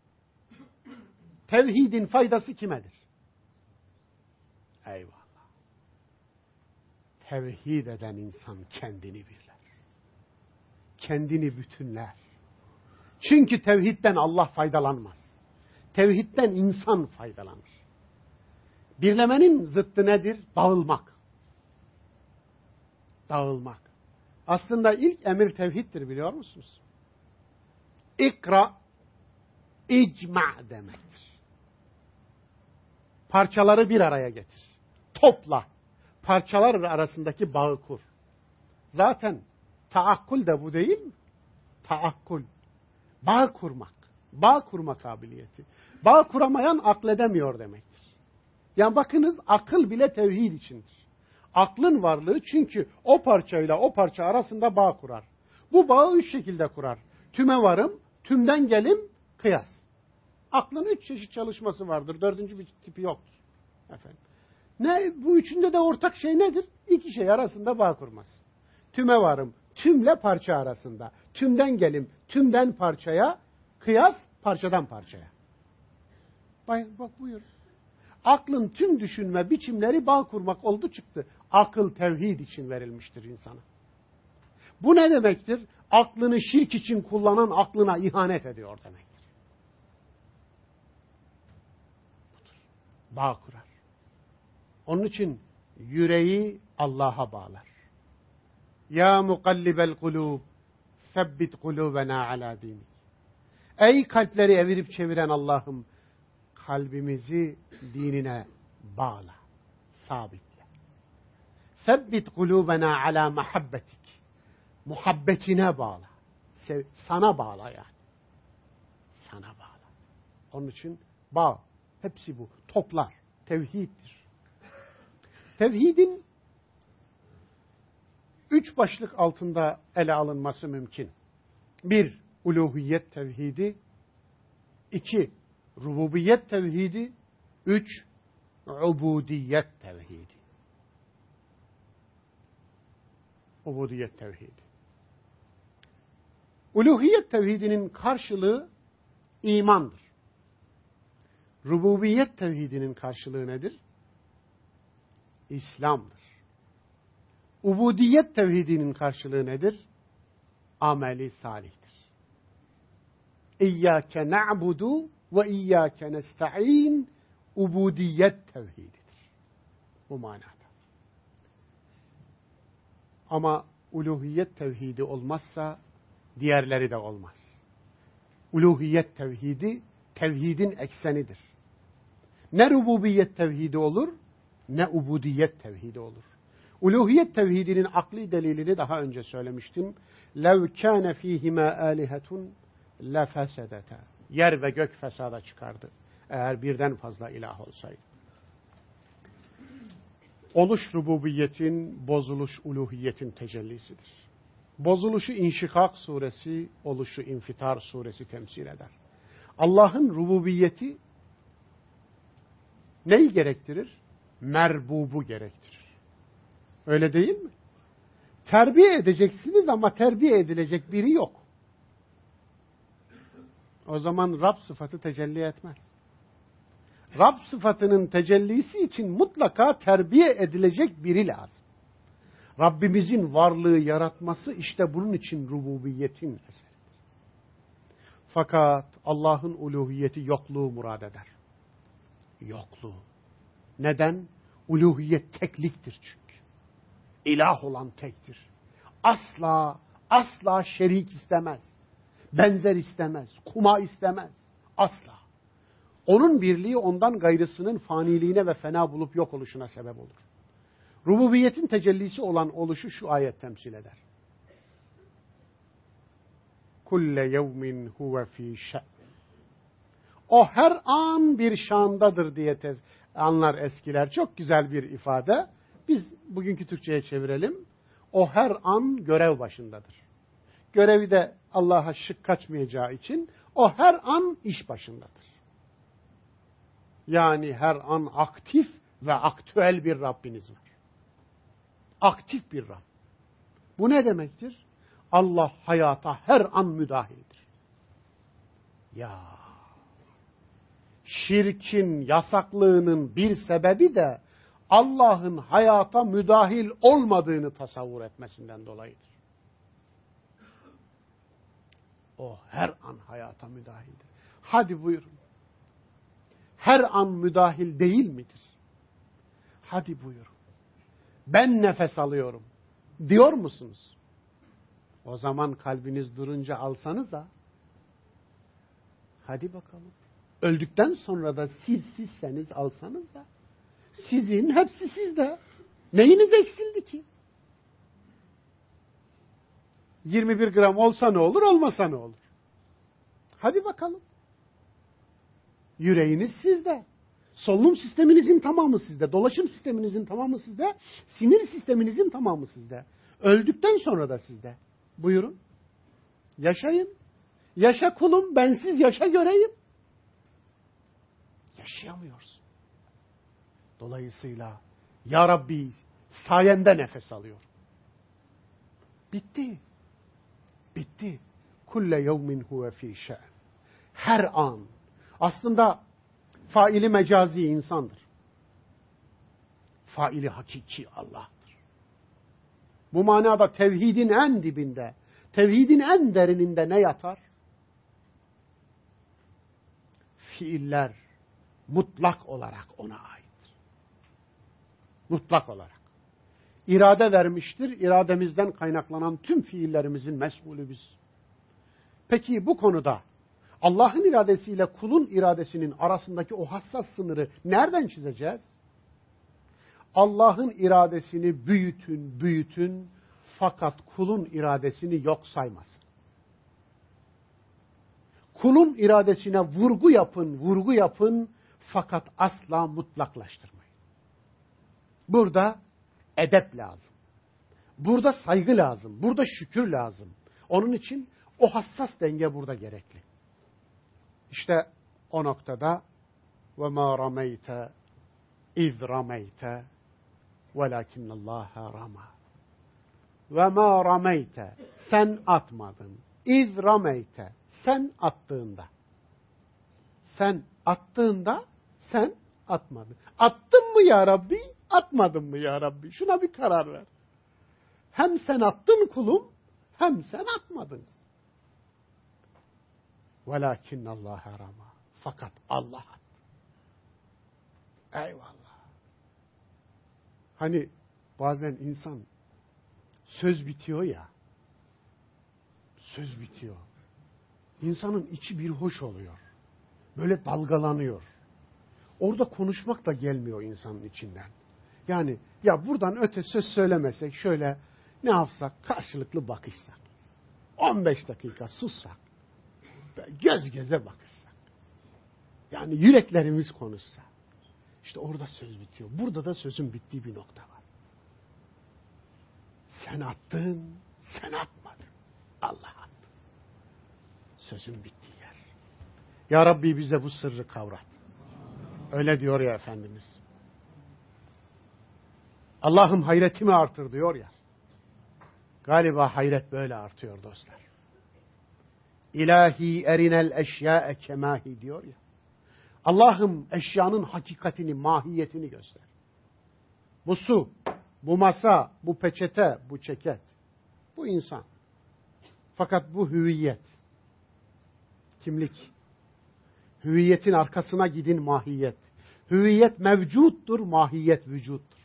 Speaker 1: Tevhidin faydası kimedir? Eyvallah. Tevhid eden insan kendini birler. Kendini bütünler. Çünkü tevhidden Allah faydalanmaz. Tevhidden insan faydalanır. Birlemenin zıttı nedir? Dağılmak. Dağılmak. Aslında ilk emir tevhiddir, biliyor musunuz? İkra, icma demektir. Parçaları bir araya getir. Topla. Parçalar arasındaki bağı kur. Zaten taakkul de bu değil mi? Taakkul. Bağ kurmak. Bağ kurma kabiliyeti. Bağ kuramayan akledemiyor demektir. Yani bakınız, akıl bile tevhid içindir. Aklın varlığı çünkü o parçayla o parça arasında bağ kurar. Bu bağı 3 şekilde kurar. Tüme varım, tümden gelim, kıyas. Aklın 3 çeşit çalışması vardır. 4. bir tipi yoktur. Efendim. Bu üçünde de ortak şey nedir? 2 şey arasında bağ kurması. Tüme varım, tümle parça arasında. Tümden gelim, tümden parçaya, kıyas, parçadan parçaya. Bak buyur. Aklın tüm düşünme biçimleri bağ kurmak oldu çıktı. Akıl tevhid için verilmiştir insana. Bu ne demektir? Aklını şirk için kullanan aklına ihanet ediyor demektir. Bağ kurar. Onun için yüreği Allah'a bağlar. Ya mukallibel kulub, sebbit kulubena ala dinik. Ey kalpleri evirip çeviren Allah'ım, kalbimizi dinine bağla, sabitle. Sebbit kulubena ala muhabbetik. Muhabbetine bağla. Sana bağla yani. Sana bağla. Onun için bağ. Hepsi bu. Toplar. Tevhiddir. Tevhidin 3 başlık altında ele alınması mümkün. 1. Uluhiyet tevhidi. 2. Rububiyet tevhidi. 3. Ubudiyet tevhidi. Ubudiyet tevhidi. Uluhiyet tevhidinin karşılığı imandır. Rububiyet tevhidinin karşılığı nedir? İslam'dır. Ubudiyet tevhidinin karşılığı nedir? Ameli salihtir. İyyâke na'budu ve iyyâke nesta'in ubudiyet tevhididir. Bu manada. Ama uluhiyet tevhidi olmazsa diğerleri de olmaz. Uluhiyet tevhidi, tevhidin eksenidir. Ne rububiyet tevhidi olur, ne ubudiyet tevhidi olur. Uluhiyet tevhidinin akli delilini daha önce söylemiştim. لَوْ كَانَ ف۪يهِمَا آلِهَةٌ لَفَسَدَتَا. Yer ve gök fesada çıkardı. Eğer birden fazla ilah olsaydı. Oluş rububiyetin, bozuluş uluhiyetin tecellisidir. Bozuluşu İnşikak suresi, oluşu İnfitar suresi temsil eder. Allah'ın rububiyeti neyi gerektirir? Merbubu gerektirir. Öyle değil mi? Terbiye edeceksiniz ama terbiye edilecek biri yok. O zaman Rab sıfatı tecelli etmez. Rab sıfatının tecellisi için mutlaka terbiye edilecek biri lazım. Rabbimizin varlığı yaratması işte bunun için rububiyetin eseridir. Fakat Allah'ın uluhiyeti yokluğu murad eder. Yokluğu. Neden? Uluhiyet tekliktir çünkü. İlah olan tektir. Asla şerik istemez. Benzer istemez. Kuma istemez. Asla. Onun birliği ondan gayrısının faniliğine ve fena bulup yok oluşuna sebep olur. Rububiyetin tecellisi olan oluşu şu ayet temsil eder. Kulle yevmin huve fî şe'n. O her an bir şandadır diye anlar eskiler. Çok güzel bir ifade. Biz bugünkü Türkçe'ye çevirelim. O her an görev başındadır. Görevi de Allah'a şık kaçmayacağı için o her an iş başındadır. Yani her an aktif ve aktüel bir Rabbiniz var. Aktif bir Rab. Bu ne demektir? Allah hayata her an müdahildir. Ya, şirkin yasaklığının bir sebebi de Allah'ın hayata müdahil olmadığını tasavvur etmesinden dolayıdır. O her an hayata müdahildir. Hadi buyurun. Her an müdahil değil midir? Hadi buyurun. Ben nefes alıyorum diyor musunuz? O zaman kalbiniz durunca alsanız da. Hadi bakalım. Öldükten sonra da sizseniz alsanız da. Sizin hepsi sizde. Neyiniz eksildi ki? 21 gram olsa ne olur, olmasa ne olur? Hadi bakalım. Yüreğiniz sizde. Solunum sisteminizin tamamı sizde. Dolaşım sisteminizin tamamı sizde. Sinir sisteminizin tamamı sizde. Öldükten sonra da sizde. Buyurun. Yaşayın. Yaşa kulum, bensiz yaşa göreyim. Yaşayamıyorsun. Dolayısıyla Ya Rabbi sayende nefes alıyor. Bitti. Bitti. Kulle yevmin huve fî şe'n. Her an. Aslında faili mecazi insandır. Faili hakiki Allah'tır. Bu manada tevhidin en dibinde, tevhidin en derininde ne yatar? Fiiller mutlak olarak ona aittir. Mutlak olarak. İrade vermiştir. İrademizden kaynaklanan tüm fiillerimizin mesulü biz. Peki bu konuda Allah'ın iradesiyle kulun iradesinin arasındaki o hassas sınırı nereden çizeceğiz? Allah'ın iradesini büyütün fakat kulun iradesini yok saymasın. Kulun iradesine vurgu yapın fakat asla mutlaklaştırmayın. Burada edep lazım. Burada saygı lazım. Burada şükür lazım. Onun için o hassas denge burada gerekli. İşte o noktada وَمَا رَمَيْتَ اِذْ رَمَيْتَ وَلَكِنَّ اللّٰهَ رَمَى وَمَا رَمَيْتَ sen atmadın. اِذْ رَمَيْتَ sen attığında. Sen attığında sen atmadın. Attın mı ya Rabbi? Atmadın mı ya Rabbi? Şuna bir karar ver. Hem sen attın kulum, hem sen atmadın. وَلَكِنَّ اللّٰهَ رَمَى fakat Allah attı. Eyvallah. Hani bazen insan söz bitiyor ya, söz bitiyor. İnsanın içi bir hoş oluyor. Böyle dalgalanıyor. Orada konuşmak da gelmiyor insanın içinden. Yani ya buradan öte söz söylemesek şöyle ne yapsak? Karşılıklı bakışsak. 15 dakika sussak. Göz göze bakışsak. Yani yüreklerimiz konuşsa. İşte orada söz bitiyor. Burada da sözün bittiği bir nokta var. Sen attın, sen atmadın. Allah attı. Sözün bittiği yer. Ya Rabbi bize bu sırrı kavrat. Öyle diyor ya Efendimiz. Allah'ım hayretimi artır diyor ya. Galiba hayret böyle artıyor dostlar. İlahi erinel eşya'e kemahi diyor ya. Allah'ım eşyanın hakikatini, mahiyetini göster. Bu su bu masa, bu peçete, bu ceket. Bu insan. Fakat bu hüviyet. Kimlik. Hüviyetin arkasına gidin mahiyet. Hüviyet mevcuttur, mahiyet vücuttur.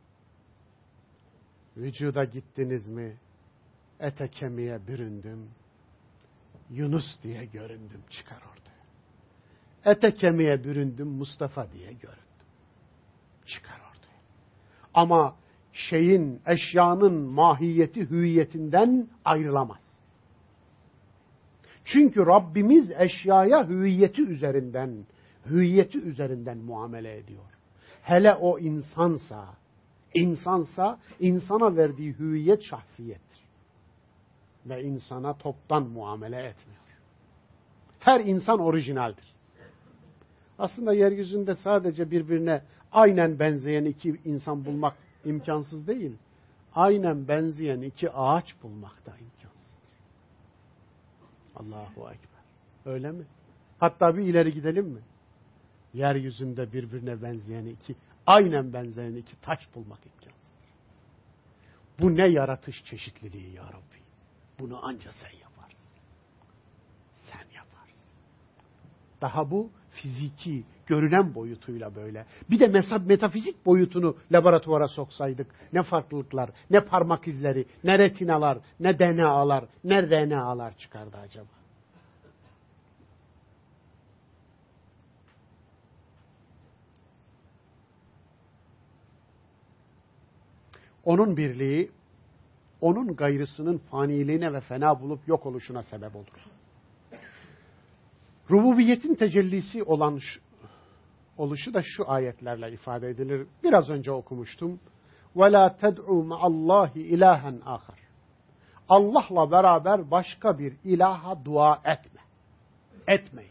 Speaker 1: Vücuda gittiniz mi? Ete kemiğe büründüm. Yunus diye göründüm, çıkar ortaya. Ete kemiğe büründüm, Mustafa diye göründüm. Çıkar ortaya. Ama eşyanın mahiyeti hüviyetinden ayrılamaz. Çünkü Rabbimiz eşyaya hüviyeti üzerinden muamele ediyor. Hele o insansa, insana verdiği hüviyet şahsiyettir. Ve insana toptan muamele etmiyor. Her insan orijinaldir. Aslında yeryüzünde sadece birbirine aynen benzeyen iki insan bulmak imkansız değil. Aynen benzeyen iki ağaç bulmak da imkansızdır. Allahu Ekber. Öyle mi? Hatta bir ileri gidelim mi? Yeryüzünde birbirine aynen benzeyen iki taş bulmak imkansızdır. Bu ne yaratış çeşitliliği ya Rabbi. Bunu ancak sen yaparsın. Sen yaparsın. Daha bu fiziki, görünen boyutuyla böyle. Bir de metafizik boyutunu laboratuvara soksaydık ne farklılıklar, ne parmak izleri, ne retinalar, ne DNA'lar, ne RNA'lar çıkardı acaba? Onun birliği, onun gayrısının faniliğine ve fena bulup yok oluşuna sebep olur. Rububiyetin tecellisi olan oluşu da şu ayetlerle ifade edilir. Biraz önce okumuştum. وَلَا تَدْعُوا مَعَ اللّٰهِ اِلَٰهًا آخَرٍ. Allah'la beraber başka bir ilaha dua etme. Etmeyin.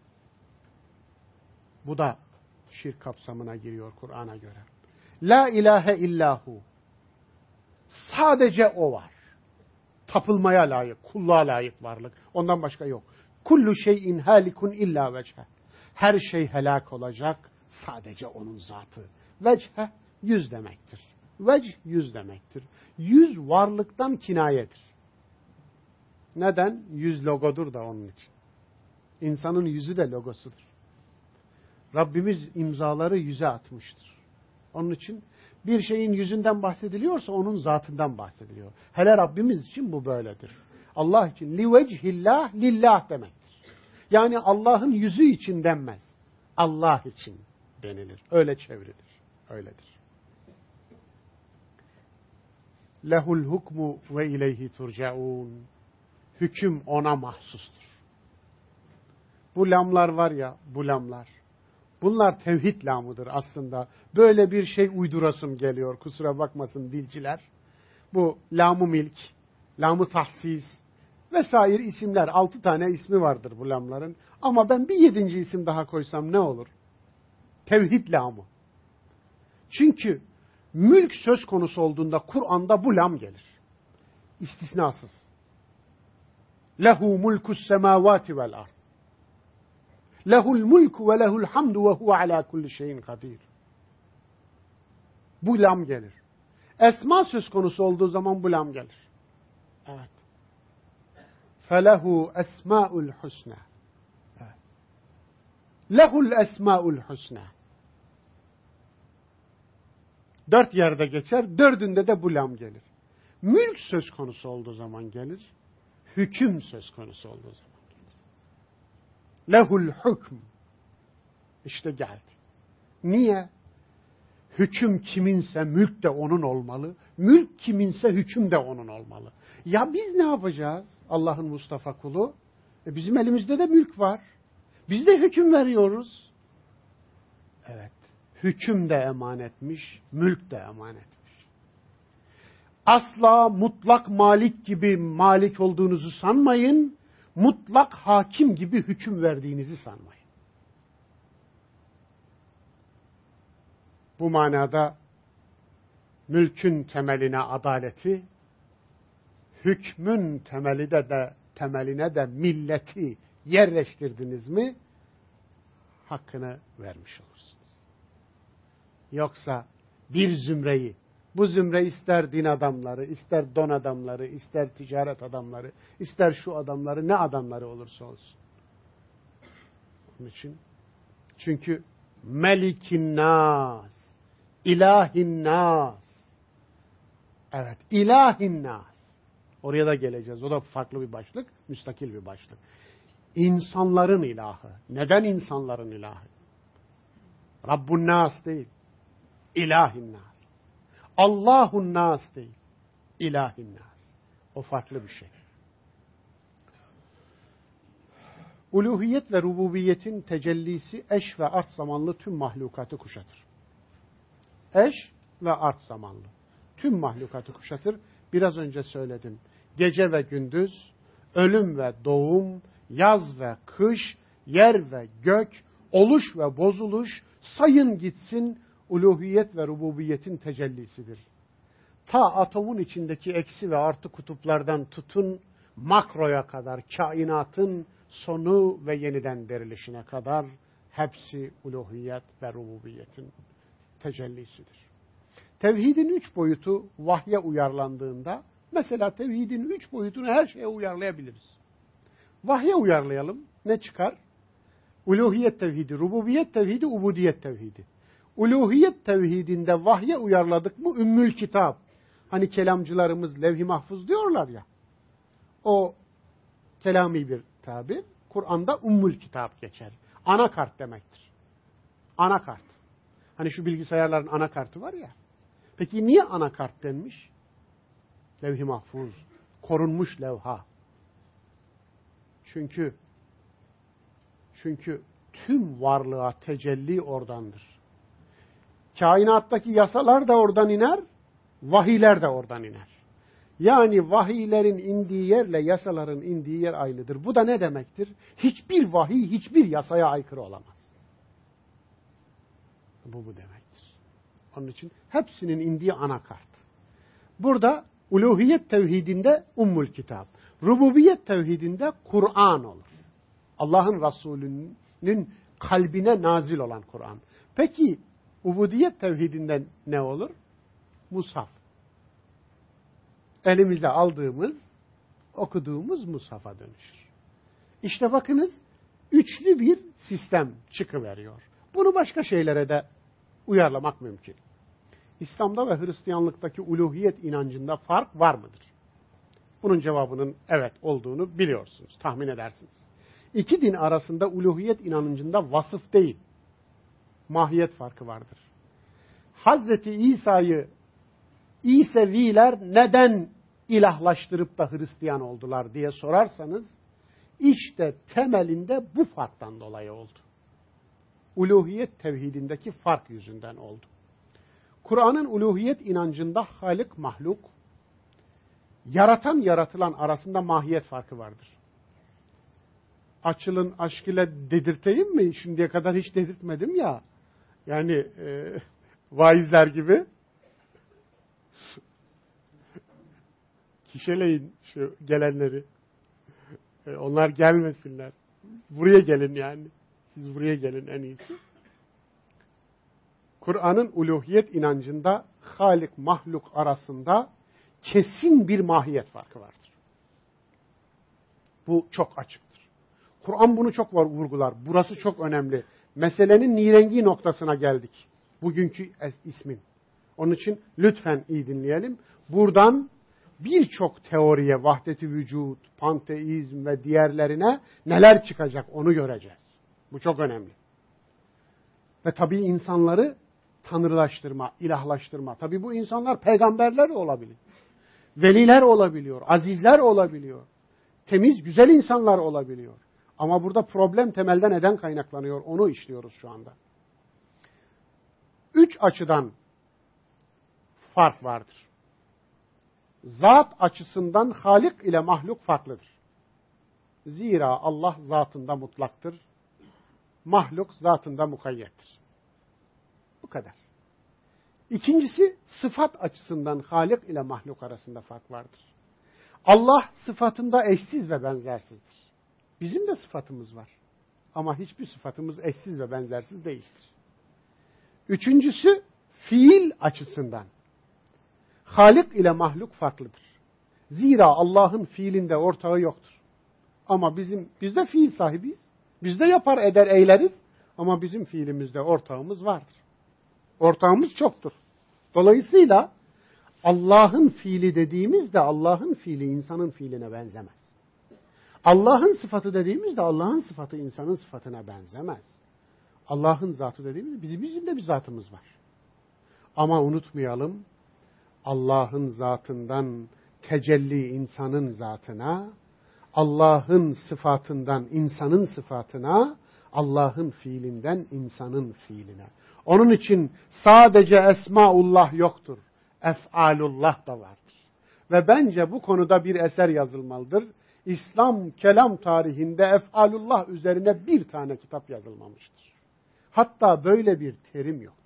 Speaker 1: Bu da şirk kapsamına giriyor Kur'an'a göre. La ilahe illahu. Sadece o var. Tapılmaya layık, kulluğa layık varlık. Ondan başka yok. Kullu şeyin halikun illa vechhe. Her şey helak olacak, sadece onun zatı. Vechhe, yüz demektir. Vecih, yüz demektir. Yüz varlıktan kinayedir. Neden? Yüz logodur da onun için. İnsanın yüzü de logosudur. Rabbimiz imzaları yüze atmıştır. Onun için bir şeyin yüzünden bahsediliyorsa onun zatından bahsediliyor. Hele Rabbimiz için bu böyledir. Allah için li vechillah lillah demektir. Yani Allah'ın yüzü için denmez. Allah için denilir. Öyle çevrilir. Öyledir. Lehul hukmu ve ileyhi turcaun. Hüküm ona mahsustur. Bu lamlar var ya, bu lamlar. Bunlar tevhid lamıdır aslında. Böyle bir şey uydurasım geliyor. Kusura bakmasın dilciler. Bu lam-ı milk, lam-ı tahsis vesaire isimler. 6 tane ismi vardır bu lamların. Ama ben bir 7. isim daha koysam ne olur? Tevhid lamı. Çünkü mülk söz konusu olduğunda Kur'an'da bu lam gelir. İstisnasız. Lehu mulkus semavati vel ard. Lehul mulku ve lehul hamdu ve huve ala kulli şeyin kadir. Bu lam gelir. Esma söz konusu olduğu zaman bu lam gelir. Evet. Felehu esmaul husna. Evet. Lehul esmaul husna. 4 yerde geçer, 4'ünde de bu lam gelir. Mülk söz konusu olduğu zaman gelir. Hüküm söz konusu olduğu zaman gelir. Lehul hukm. İşte geldi. Niye? Hüküm kiminse mülk de onun olmalı. Mülk kiminse hüküm de onun olmalı. Ya biz ne yapacağız? Allah'ın Mustafa kulu. Bizim elimizde de mülk var. Biz de hüküm veriyoruz. Evet. Hüküm de emanetmiş, mülk de emanetmiş. Asla mutlak malik gibi malik olduğunuzu sanmayın. Mutlak hakim gibi hüküm verdiğinizi sanmayın. Bu manada mülkün temeline adaleti, hükmün temeline de milleti yerleştirdiniz mi hakkını vermiş olursunuz. Yoksa bir zümreyi Bu zümre ister din adamları, ister don adamları, ister ticaret adamları, ister şu adamları, ne adamları olursa olsun. Onun için, çünkü Melikin Nas, İlahin Nas. Evet, İlahin Nas. Oraya da geleceğiz. O da farklı bir başlık, müstakil bir başlık. İnsanların ilahı. Neden insanların ilahı? Rabbun Nas değil. İlahin Nas. Allahun Nas değil. İlahin Nas. O farklı bir şey. Uluhiyet ve rububiyetin tecellisi eş ve art zamanlı tüm mahlukatı kuşatır. Eş ve art zamanlı. Tüm mahlukatı kuşatır. Biraz önce söyledim. Gece ve gündüz, ölüm ve doğum, yaz ve kış, yer ve gök, oluş ve bozuluş, sayın gitsin, uluhiyet ve rububiyetin tecellisidir. Ta atomun içindeki eksi ve artı kutuplardan tutun, makroya kadar, kainatın sonu ve yeniden dirilişine kadar hepsi uluhiyet ve rububiyetin tecellisidir. Tevhidin 3 boyutu vahye uyarlandığında, mesela tevhidin 3 boyutunu her şeye uyarlayabiliriz. Vahye uyarlayalım, ne çıkar? Uluhiyet tevhidi, rububiyet tevhidi, ubudiyet tevhidi. Uluhiyet tevhidinde vahye uyarladık mı ümmül kitap. Hani kelamcılarımız levh-i mahfuz diyorlar ya. O kelami bir tabir. Kur'an'da ummul kitap geçer. Anakart demektir. Anakart. Hani şu bilgisayarların anakartı var ya. Peki niye anakart denmiş? Levh-i mahfuz. Korunmuş levha. Çünkü tüm varlığa tecelli oradandır. Kainattaki yasalar da oradan iner, vahiyler de oradan iner. Yani vahiylerin indiği yerle yasaların indiği yer aynıdır. Bu da ne demektir? Hiçbir vahiy, hiçbir yasaya aykırı olamaz. Bu demektir. Onun için hepsinin indiği anakart. Burada uluhiyet tevhidinde ummul kitap. Rububiyet tevhidinde Kur'an olur. Allah'ın Resulü'nün kalbine nazil olan Kur'an. Peki ubudiyet tevhidinde ne olur? Mushaf. Elimize aldığımız, okuduğumuz mushafa dönüşür. İşte bakınız, üçlü bir sistem çıkıveriyor. Bunu başka şeylere de uyarlamak mümkün. İslam'da ve Hristiyanlıktaki uluhiyet inancında fark var mıdır? Bunun cevabının evet olduğunu biliyorsunuz, tahmin edersiniz. İki din arasında uluhiyet inancında vasıf değil, mahiyet farkı vardır. Hazreti İsa'yı İseviler neden ilahlaştırıp da Hristiyan oldular diye sorarsanız, işte temelinde bu farktan dolayı oldu. Uluhiyet tevhidindeki fark yüzünden oldu. Kur'an'ın uluhiyet inancında halik, mahluk, yaratan, yaratılan arasında mahiyet farkı vardır. Açılın aşk ile dedirteyim mi? Şimdiye kadar hiç dedirtmedim ya. Yani vaizler gibi. Kişeleyin şu gelenleri. Onlar gelmesinler. Buraya gelin yani. Siz buraya gelin en iyisi. Kur'an'ın uluhiyet inancında halik, mahluk arasında kesin bir mahiyet farkı vardır. Bu çok açıktır. Kur'an bunu çok vurgular. Burası çok önemli. Meselenin nirengi noktasına geldik. Bugünkü ismin. Onun için lütfen iyi dinleyelim. Buradan birçok teoriye, vahdet-i vücut, panteizm ve diğerlerine neler çıkacak onu göreceğiz. Bu çok önemli. Ve tabii insanları tanrılaştırma, ilahlaştırma. Tabii bu insanlar peygamberler de olabilir. Veliler olabiliyor, azizler olabiliyor. Temiz, güzel insanlar olabiliyor. Ama burada problem temelde neden kaynaklanıyor onu işliyoruz şu anda. 3 açıdan fark vardır. Zat açısından halik ile mahluk farklıdır. Zira Allah zatında mutlaktır. Mahluk zatında mukayyettir. Bu kadar. İkincisi sıfat açısından halik ile mahluk arasında fark vardır. Allah sıfatında eşsiz ve benzersizdir. Bizim de sıfatımız var. Ama hiçbir sıfatımız eşsiz ve benzersiz değildir. Üçüncüsü fiil açısından. Halik ile mahluk farklıdır. Zira Allah'ın fiilinde ortağı yoktur. Ama biz de fiil sahibiyiz. Biz de yapar eder eyleriz. Ama bizim fiilimizde ortağımız vardır. Ortağımız çoktur. Dolayısıyla Allah'ın fiili dediğimizde Allah'ın fiili insanın fiiline benzemez. Allah'ın sıfatı dediğimizde Allah'ın sıfatı insanın sıfatına benzemez. Allah'ın zatı dediğimizde bizim de bir zatımız var. Ama unutmayalım, Allah'ın zatından tecelli insanın zatına, Allah'ın sıfatından insanın sıfatına, Allah'ın fiilinden insanın fiiline. Onun için sadece Esmaullah yoktur. Ef'alullah da vardır. Ve bence bu konuda bir eser yazılmalıdır. İslam kelam tarihinde Ef'alullah üzerine bir tane kitap yazılmamıştır. Hatta böyle bir terim yoktur.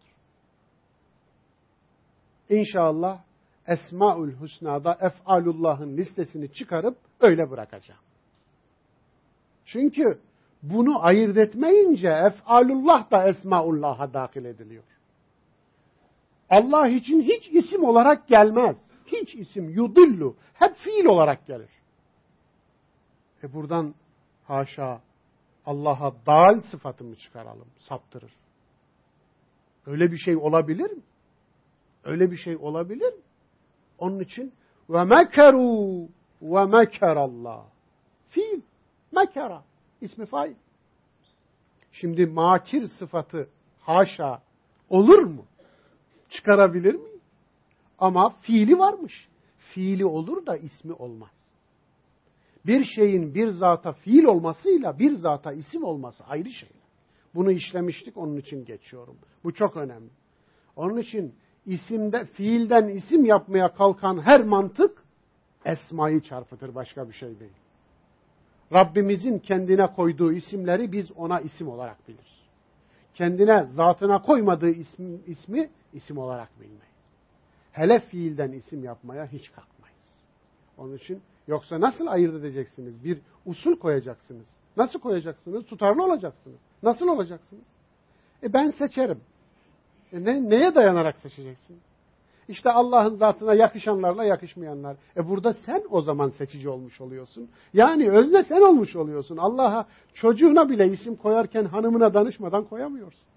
Speaker 1: İnşallah Esmaül Hüsna'da Ef'alullah'ın listesini çıkarıp öyle bırakacağım. Çünkü bunu ayırt etmeyince Ef'alullah da Esmaullah'a dahil ediliyor. Allah için hiç isim olarak gelmez. Hiç isim, yudillu, hep fiil olarak gelir. Buradan haşa Allah'a dal sıfatını çıkaralım, saptırır. Öyle bir şey olabilir mi? Öyle bir şey olabilir mi? Onun için ve mekeru ve mekerallah. Fiil, mekera, ismi fail. Şimdi makir sıfatı haşa olur mu? Çıkarabilir mi? Ama fiili varmış. Fiili olur da ismi olmaz. Bir şeyin bir zata fiil olmasıyla bir zata isim olması ayrı şeyler. Bunu işlemiştik, onun için geçiyorum. Bu çok önemli. Onun için fiilden isim yapmaya kalkan her mantık esmayı çarpıtır, başka bir şey değil. Rabbimizin kendine koyduğu isimleri biz ona isim olarak biliriz. Kendine, zatına koymadığı ismi isim olarak bilmeyiz. Hele fiilden isim yapmaya hiç kalkmayız. Onun için yoksa nasıl ayırt edeceksiniz? Bir usul koyacaksınız. Nasıl koyacaksınız? Tutarlı olacaksınız. Nasıl olacaksınız? Ben seçerim. Neye dayanarak seçeceksin? İşte Allah'ın zatına yakışanlarla yakışmayanlar. Burada sen o zaman seçici olmuş oluyorsun. Yani özne sen olmuş oluyorsun. Allah'a çocuğuna bile isim koyarken hanımına danışmadan koyamıyorsun.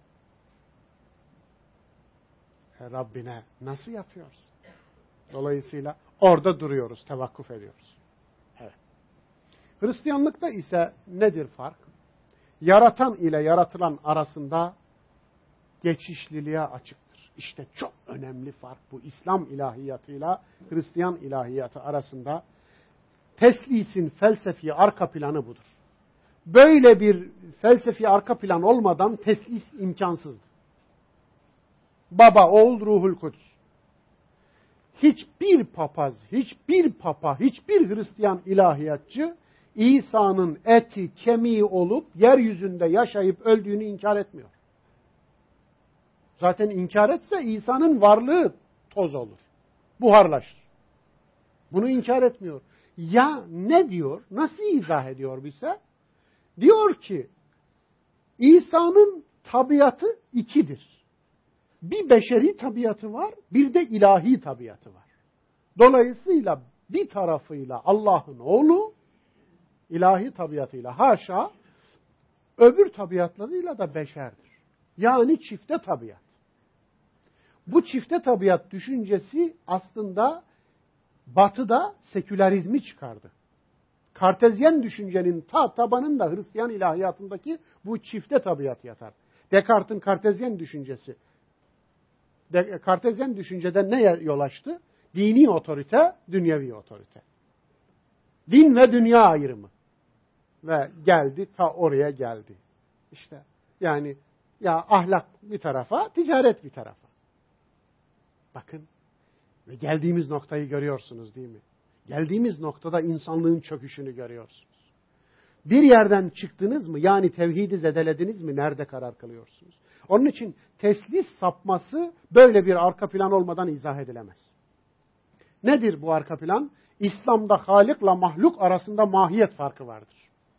Speaker 1: Rabbine nasıl yapıyoruz? Dolayısıyla orada duruyoruz, tevakkuf ediyoruz. Evet. Hristiyanlıkta ise nedir fark? Yaratan ile yaratılan arasında geçişliliğe açıktır. İşte çok önemli fark bu. İslam ilahiyatıyla Hristiyan ilahiyatı arasında teslisin felsefi arka planı budur. Böyle bir felsefi arka plan olmadan teslis imkansızdır. Baba, oğul, ruhul kudüs. Hiçbir papaz, hiçbir papa, hiçbir Hristiyan ilahiyatçı İsa'nın eti, kemiği olup yeryüzünde yaşayıp öldüğünü inkar etmiyor. Zaten inkar etse İsa'nın varlığı toz olur. Buharlaşır. Bunu inkar etmiyor. Ya ne diyor? Nasıl izah ediyor bize? Diyor ki İsa'nın tabiatı ikidir. Bir beşeri tabiatı var, bir de ilahi tabiatı var. Dolayısıyla bir tarafıyla Allah'ın oğlu, ilahi tabiatıyla haşa, öbür tabiatlarıyla da beşerdir. Yani çifte tabiat. Bu çifte tabiat düşüncesi aslında Batı'da sekülerizmi çıkardı. Kartezyen düşüncenin tabanında Hristiyan ilahiyatındaki bu çifte tabiat yatar. Descartes'in kartezyen düşüncesi. Kartezyen düşünceden neye yol açtı? Dini otorite, dünyevi otorite. Din ve dünya ayrımı. Ve geldi, ta oraya geldi. İşte yani ya ahlak bir tarafa, ticaret bir tarafa. Bakın ve geldiğimiz noktayı görüyorsunuz değil mi? Geldiğimiz noktada insanlığın çöküşünü görüyorsunuz. Bir yerden çıktınız mı, yani tevhidi zedelediniz mi, nerede karar kılıyorsunuz? Onun için teslis sapması böyle bir arka plan olmadan izah edilemez. Nedir bu arka plan? İslam'da Halık'la mahluk arasında mahiyet farkı vardır.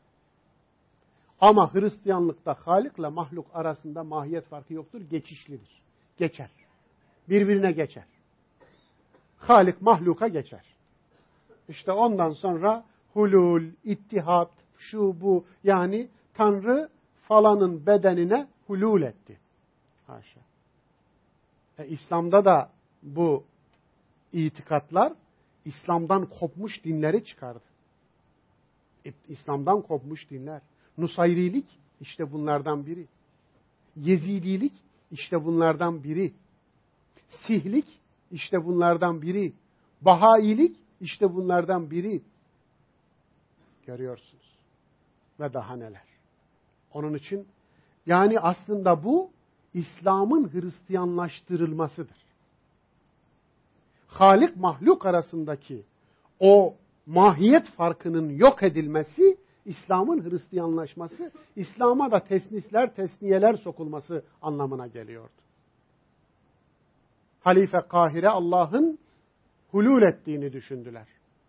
Speaker 1: Ama Hristiyanlıkta Halık'la mahluk arasında mahiyet farkı yoktur, geçişlidir. Geçer. Birbirine geçer. Halik mahluka geçer. İşte ondan sonra hulul, ittihat, şu bu, yani Tanrı falanın bedenine hulul etti. Haşa. İslam'da da bu itikatlar İslam'dan kopmuş dinleri çıkardı. İslam'dan kopmuş dinler. Nusayrilik işte bunlardan biri. Yezidilik işte bunlardan biri. Sihlik işte bunlardan biri. Bahailik işte bunlardan biri. Görüyorsunuz. Ve daha neler. Onun için yani aslında bu İslam'ın Hristiyanlaştırılmasıdır. Halik mahluk arasındaki o mahiyet farkının yok edilmesi, İslam'ın Hristiyanlaşması, İslam'a da tesnisler, tesniyeler sokulması anlamına geliyordu. Halife Kahire Allah'ın hulul ettiğini düşündüler.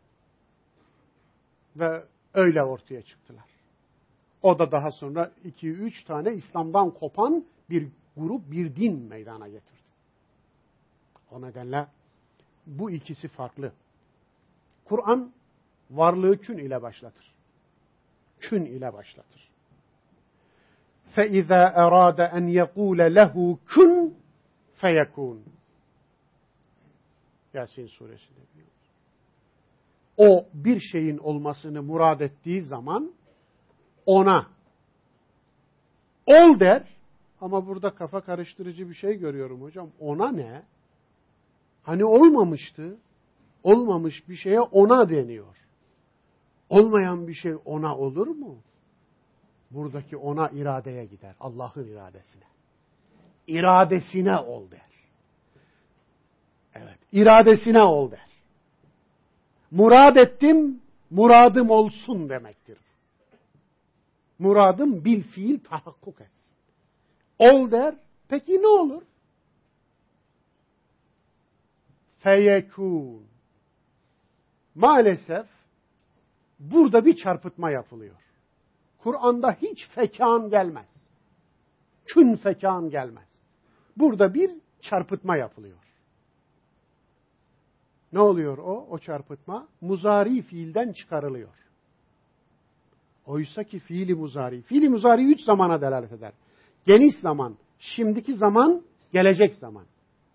Speaker 1: Ve öyle ortaya çıktılar. O da daha sonra 2-3 tane İslam'dan kopan bir grup, bir din meydana getirdi. O nedenle bu ikisi farklı. Kur'an varlığı kün ile başlatır. Kün ile başlatır. فَاِذَا اَرَادَ اَنْ يَقُولَ لَهُ كُنْ فَيَكُونَ Yasin suresinde diyor. O bir şeyin olmasını murad ettiği zaman ona ol der, ama burada kafa karıştırıcı bir şey görüyorum hocam. Ona ne? Hani olmamıştı, olmamış bir şeye ona deniyor. Olmayan bir şey ona olur mu? Buradaki ona iradeye gider, Allah'ın iradesine. İradesine ol der. Evet, iradesine ol der. Murad ettim, muradım olsun demektir. Muradım bil fiil tahakkuk etsin. Ol der, peki ne olur? Feyekûn. Maalesef burada bir çarpıtma yapılıyor. Kur'an'da hiç fekan gelmez. Kün fekan gelmez. Burada bir çarpıtma yapılıyor. Ne oluyor o? O çarpıtma muzari fiilden çıkarılıyor. Oysa ki fiili muzari. Fiili muzari 3 zamana delalet eder. Geniş zaman, şimdiki zaman, gelecek zaman.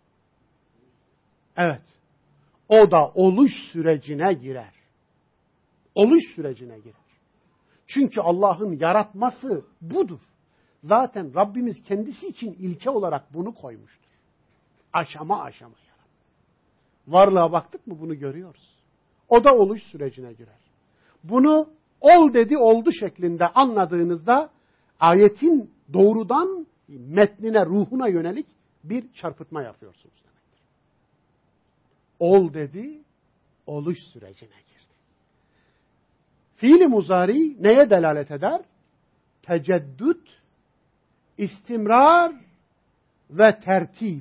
Speaker 1: Evet. O da oluş sürecine girer. Oluş sürecine girer. Çünkü Allah'ın yaratması budur. Zaten Rabbimiz kendisi için ilke olarak bunu koymuştur. Aşama aşama yarat. Varlığa baktık mı bunu görüyoruz. O da oluş sürecine girer. Bunu ol dedi oldu şeklinde anladığınızda ayetin doğrudan metnine, ruhuna yönelik bir çarpıtma yapıyorsunuz demektir. Ol dedi, oluş sürecine girdi. Fiil-i muzari neye delalet eder? Teceddüt, istimrar ve tertip.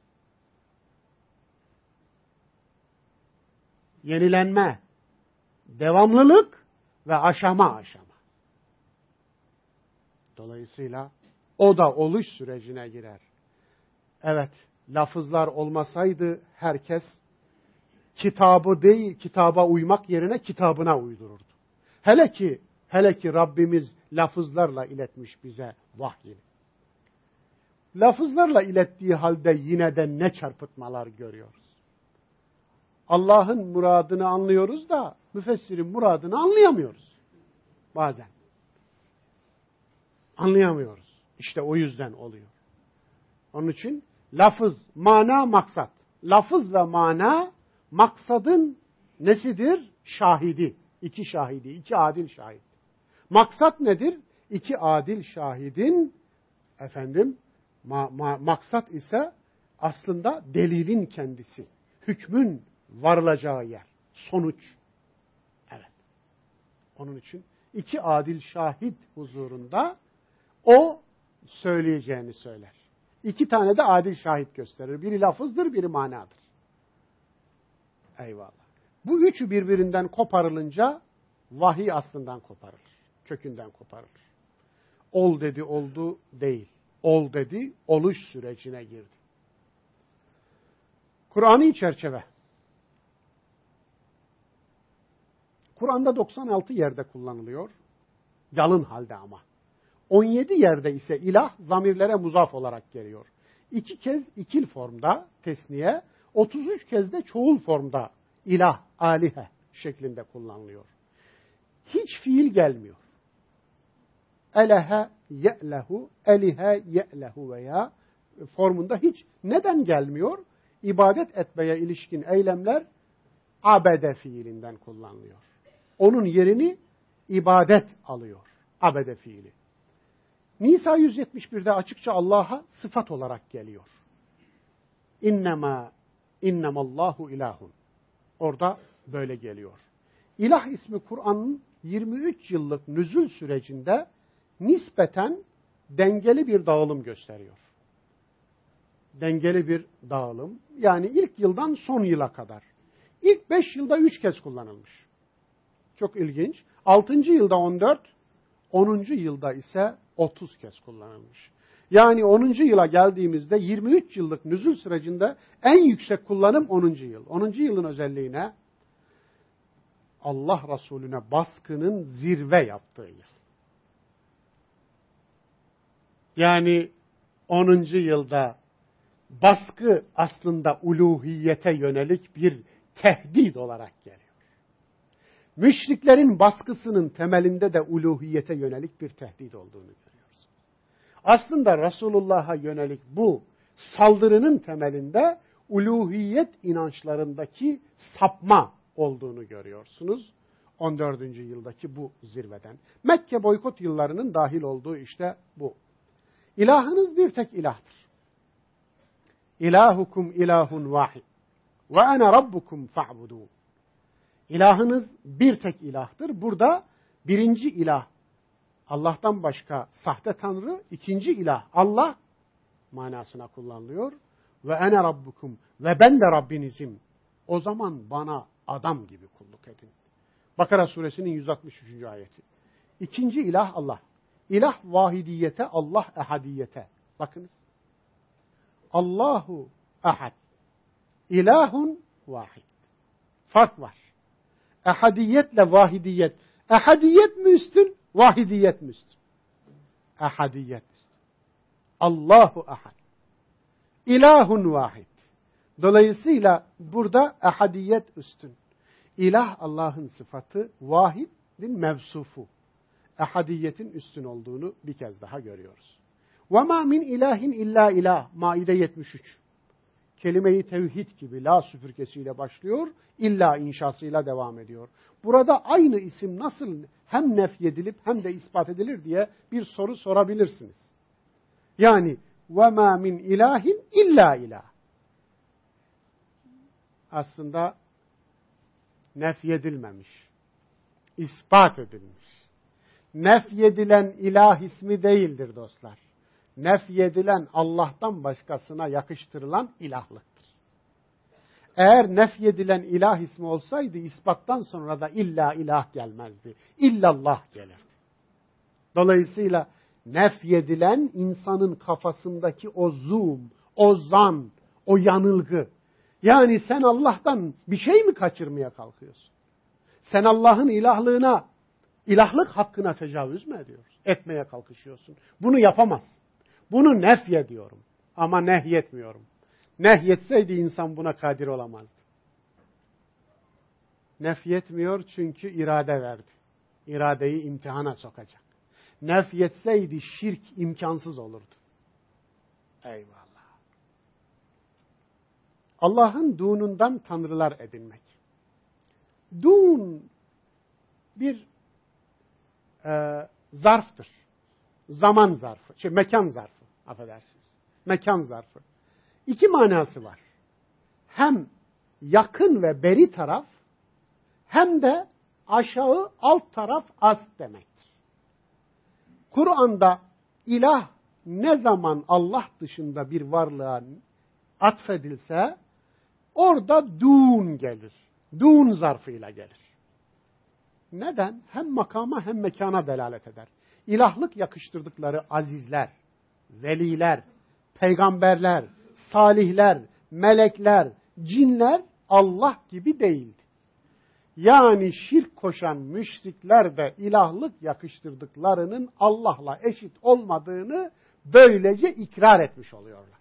Speaker 1: Yenilenme, devamlılık ve aşama aşama. Dolayısıyla o da oluş sürecine girer. Evet, lafızlar olmasaydı herkes kitabı değil, kitaba uymak yerine kitabına uydururdu. Hele ki Rabbimiz lafızlarla iletmiş bize vahyini. Lafızlarla ilettiği halde yine de ne çarpıtmalar görüyoruz. Allah'ın muradını anlıyoruz da müfessirin muradını anlayamıyoruz. Bazen. Anlayamıyoruz. İşte o yüzden oluyor. Onun için lafız, mana, maksat. Lafız ve mana maksadın nesidir? Şahidi. İki şahidi, iki adil şahit. Maksat nedir? İki adil şahidin maksat ise aslında delilin kendisi. Hükmün varılacağı yer. Sonuç. Evet. Onun için iki adil şahit huzurunda o söyleyeceğini söyler. İki tane de adil şahit gösterir. Biri lafızdır, biri manadır. Eyvallah. Bu üçü birbirinden koparılınca vahiy aslından koparılır. Kökünden koparılır. Ol dedi oldu değil. Ol dedi oluş sürecine girdi. Kur'an'ı çerçeve. Kur'an'da 96 yerde kullanılıyor. Yalın halde ama. 17 yerde ise ilah zamirlere muzaf olarak geliyor. 2 kez ikil formda tesniye, 33 kez de çoğul formda ilah, alihe şeklinde kullanılıyor. Hiç fiil gelmiyor. Elehe ye'lehu, elihe ye'lehu veya formunda hiç. Neden gelmiyor? İbadet etmeye ilişkin eylemler abede fiilinden kullanılıyor. Onun yerini ibadet alıyor. Abede fiili. Nisa 171'de açıkça Allah'a sıfat olarak geliyor. İnnemallahu ilahun. Orada böyle geliyor. İlah ismi Kur'an'ın 23 yıllık nüzul sürecinde nispeten dengeli bir dağılım gösteriyor. Dengeli bir dağılım. Yani ilk yıldan son yıla kadar. İlk 5 yılda 3 kez kullanılmış. Çok ilginç. 6. yılda 14, 10. yılda ise 30 kez kullanılmış. Yani 10. yıla geldiğimizde 23 yıllık nüzul sürecinde en yüksek kullanım 10. yıl. 10. yılın özelliği ne? Allah Resulüne baskının zirve yaptığı yıl. Yani 10. yılda baskı aslında uluhiyete yönelik bir tehdit olarak geliyor. Müşriklerin baskısının temelinde de uluhiyete yönelik bir tehdit olduğunu görüyoruz. Aslında Resulullah'a yönelik bu saldırının temelinde uluhiyet inançlarındaki sapma olduğunu görüyorsunuz. 14. yıldaki bu zirveden. Mekke boykot yıllarının dahil olduğu işte bu. İlahınız bir tek ilahtır. İlahukum ilahun vahid. Ve ana rabbukum fa'budun. İlahınız bir tek ilahtır. Burada birinci ilah Allah'tan başka sahte tanrı, ikinci ilah Allah manasına kullanılıyor. Ve ene rabbukum ve ben de Rabbinizim. O zaman bana adam gibi kulluk edin. Bakara suresinin 163. ayeti. İkinci ilah Allah. İlah vahidiyete, Allah ehadiyete. Bakınız. Allahu ehad. İlahun vahid. Fark var. Ehadiyetle vahidiyet. Ehadiyet mi üstün? Vahidiyet mi üstün? Ehadiyet üstün. Allahu ehad. İlahun vahid. Dolayısıyla burada ehadiyet üstün. İlah Allah'ın sıfatı, vahidin mevsufu. Ehadiyetin üstün olduğunu bir kez daha görüyoruz. وَمَا مِنْ ilahin illa ilah. Maide 73. Kelime-i tevhid gibi la süpürgesiyle başlıyor, illa inşasıyla devam ediyor. Burada aynı isim nasıl hem nefyedilip hem de ispat edilir diye bir soru sorabilirsiniz. Yani وَمَا مِنْ ilahin illa ilah. Aslında nefyedilmemiş, ispat edilmiş. Nefyedilen ilah ismi değildir dostlar. Nefyedilen Allah'tan başkasına yakıştırılan ilahlıktır. Eğer nefyedilen ilah ismi olsaydı ispattan sonra da illa ilah gelmezdi. İllallah gelirdi. Dolayısıyla nefyedilen insanın kafasındaki o zulm, o zan, o yanılgı. Yani sen Allah'tan bir şey mi kaçırmaya kalkıyorsun? Sen Allah'ın ilahlığına, ilahlık hakkına tecavüz mü ediyorsun? Etmeye kalkışıyorsun. Bunu yapamazsın. Bunu nefyediyorum ama nehyetmiyorum. Nehyetseydi insan buna kadir olamazdı. Nefyetmiyor çünkü irade verdi. İradeyi imtihana sokacak. Nefyetseydi şirk imkansız olurdu. Eyvallah. Allah'ın dunundan tanrılar edinmek. Dun bir zarftır. Zaman zarfı, mekan zarfı, affedersiniz. Mekan zarfı. İki manası var. Hem yakın ve beri taraf, hem de aşağı alt taraf az demektir. Kur'an'da ilah ne zaman Allah dışında bir varlığa atfedilse, orada dun gelir. Dun zarfıyla gelir. Neden? Hem makama hem mekana delalet eder. İlahlık yakıştırdıkları azizler, veliler, peygamberler, salihler, melekler, cinler Allah gibi değildi. Yani şirk koşan müşrikler de ilahlık yakıştırdıklarının Allah'la eşit olmadığını böylece ikrar etmiş oluyorlar.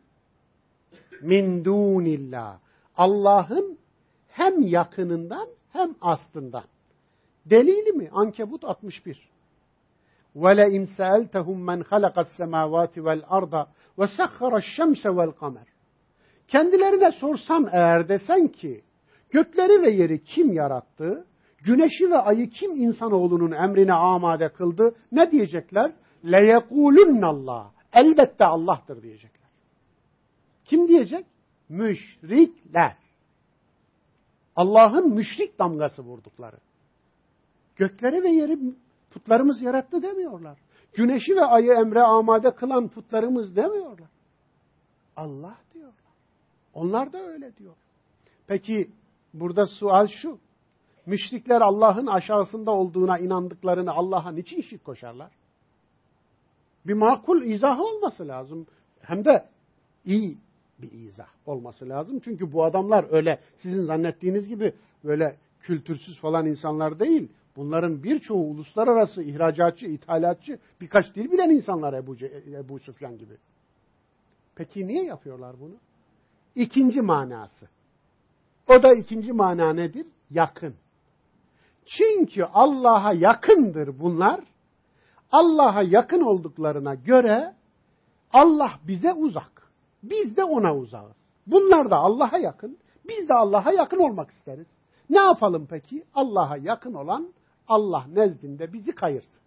Speaker 1: Min dunillah. Allah'ın hem yakınından hem aslından. Delili mi? Ankebut 61. وَلَاِنْ سَأَلْتَهُمْ مَنْ خَلَقَ السَّمَاوَاتِ وَالْأَرْضَ وَسَخَّرَ الشَّمْسَ وَالْقَمَرِ. Kendilerine sorsan eğer desen ki, gökleri ve yeri kim yarattı, güneşi ve ayı kim insanoğlunun emrine amade kıldı, ne diyecekler? لَيَقُولُنَّ اللّٰهِ. Elbette Allah'tır diyecekler. Kim diyecek? Müşrikler. Allah'ın müşrik damgası vurdukları. Gökleri ve yeri putlarımız yarattı demiyorlar. Güneşi ve ayı emre amade kılan putlarımız demiyorlar. Allah diyorlar. Onlar da öyle diyor. Peki burada sual şu. Müşrikler Allah'ın aşağısında olduğuna inandıklarını Allah'a niçin şirk koşarlar? Bir makul izahı olması lazım. Hem de iyi bir izah olması lazım. Çünkü bu adamlar öyle sizin zannettiğiniz gibi böyle kültürsüz falan insanlar değil. Bunların birçoğu uluslararası ihracatçı, ithalatçı, birkaç dil bilen insanlar Ebu Süfyan gibi. Peki niye yapıyorlar bunu? İkinci manası. O da ikinci mana nedir? Yakın. Çünkü Allah'a yakındır bunlar. Allah'a yakın olduklarına göre Allah bize uzak. Biz de ona uzağız. Bunlar da Allah'a yakın. Biz de Allah'a yakın olmak isteriz. Ne yapalım peki? Allah'a yakın olan Allah nezdinde bizi kayırsın.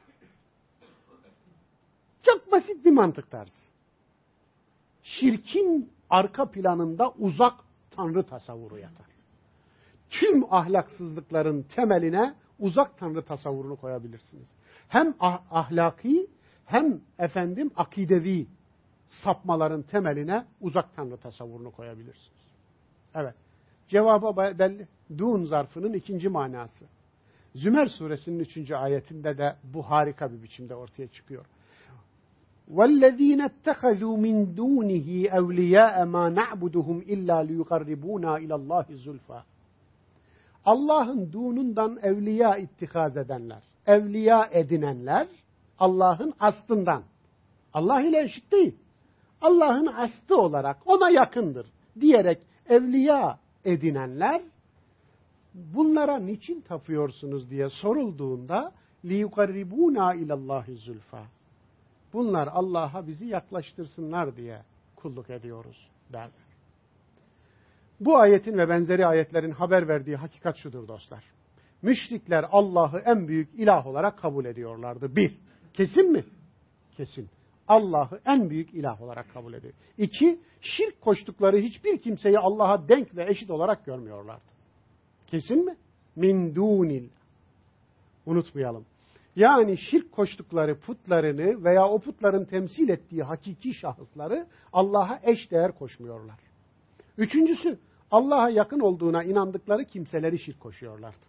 Speaker 1: Çok basit bir mantık tarzı. Şirkin arka planında uzak tanrı tasavvuru yatar. Tüm ahlaksızlıkların temeline uzak tanrı tasavvurunu koyabilirsiniz. Hem ahlaki hem akidevi sapmaların temeline uzak tanrı tasavvurunu koyabilirsiniz. Evet. Cevabı belli. Dun zarfının ikinci manası. Zümer suresinin 3. ayetinde de bu harika bir biçimde ortaya çıkıyor. وَالَّذ۪ينَ اتَّخَذُوا مِنْ دُونِهِ اَوْلِيَاءَ مَا نَعْبُدُهُمْ اِلَّا لِيُقَرِّبُونَا اِلَى اللّٰهِ زُلْفَى. Allah'ın dunundan evliya ittikaz edenler, evliya edinenler, Allah'ın aslından, Allah ile eşit değil, Allah'ın aslı olarak ona yakındır diyerek evliya edinenler, bunlara niçin tapıyorsunuz diye sorulduğunda لِيُقَرِّبُونَا اِلَى اللّٰهِ زُلْفَى. Bunlar Allah'a bizi yaklaştırsınlar diye kulluk ediyoruz derler. Bu ayetin ve benzeri ayetlerin haber verdiği hakikat şudur dostlar. Müşrikler Allah'ı en büyük ilah olarak kabul ediyorlardı. Bir, kesin mi? Kesin. Allah'ı en büyük ilah olarak kabul ediyor. İki, şirk koştukları hiçbir kimseyi Allah'a denk ve eşit olarak görmüyorlardı. Kesin mi? Min dunil. Unutmayalım. Yani şirk koştukları putlarını veya o putların temsil ettiği hakiki şahısları Allah'a eşdeğer koşmuyorlar. Üçüncüsü, Allah'a yakın olduğuna inandıkları kimseleri şirk koşuyorlardı.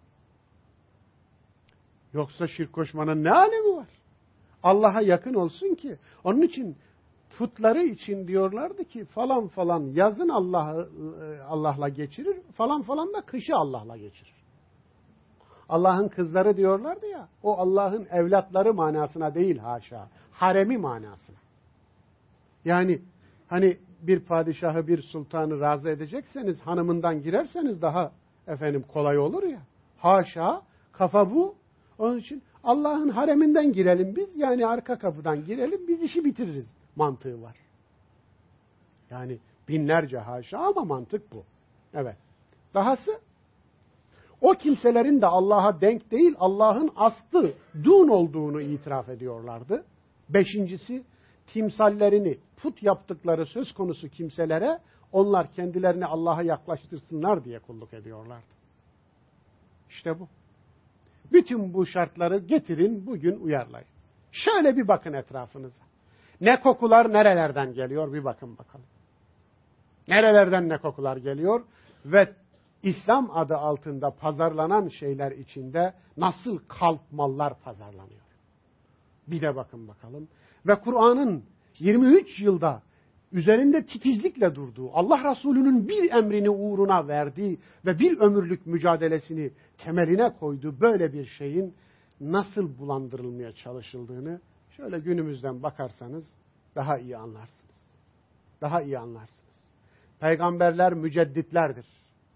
Speaker 1: Yoksa şirk koşmanın ne alemi var? Allah'a yakın olsun ki. Onun için putları için diyorlardı ki falan falan yazın Allah'la geçirir, falan falan da kışı Allah'la geçirir. Allah'ın kızları diyorlardı ya, o Allah'ın evlatları manasına değil haşa, haremi manasına. Yani hani bir padişahı, bir sultanı razı edecekseniz, hanımından girerseniz daha kolay olur ya. Haşa, kafa bu. Onun için Allah'ın hareminden girelim biz, yani arka kapıdan girelim, biz işi bitiririz mantığı var. Yani binlerce haşa ama mantık bu. Evet. Dahası, o kimselerin de Allah'a denk değil, Allah'ın aslı, dun olduğunu itiraf ediyorlardı. Beşincisi, timsallerini, put yaptıkları söz konusu kimselere, onlar kendilerini Allah'a yaklaştırsınlar diye kulluk ediyorlardı. İşte bu. Bütün bu şartları getirin, bugün uyarlayın. Şöyle bir bakın etrafınıza. Ne kokular nerelerden geliyor bir bakın bakalım. Nerelerden ne kokular geliyor ve İslam adı altında pazarlanan şeyler içinde nasıl kalp mallar pazarlanıyor. Bir de bakın bakalım. Ve Kur'an'ın 23 yılda üzerinde titizlikle durduğu, Allah Resulü'nün bir emrini uğruna verdiği ve bir ömürlük mücadelesini temeline koyduğu böyle bir şeyin nasıl bulandırılmaya çalışıldığını şöyle günümüzden bakarsanız daha iyi anlarsınız. Daha iyi anlarsınız. Peygamberler mücedditlerdir.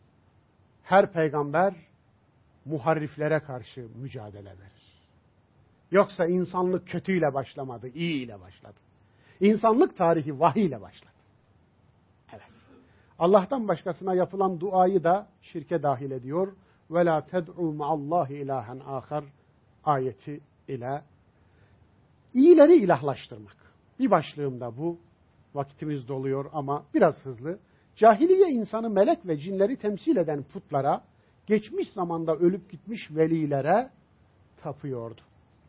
Speaker 1: Her peygamber muharriflere karşı mücadele verir. Yoksa insanlık kötüyle başlamadı, iyiyle başladı. İnsanlık tarihi vahiy ile başladı. Evet. Allah'tan başkasına yapılan duayı da şirke dahil ediyor. وَلَا تَدْعُوا مَعَ اللّٰهِ اِلٰهًا آخَرٍ ayeti ile iyileri ilahlaştırmak. Bir başlığım da bu. Vakitimiz doluyor ama biraz hızlı. Cahiliye insanı melek ve cinleri temsil eden putlara, geçmiş zamanda ölüp gitmiş velilere tapıyordu.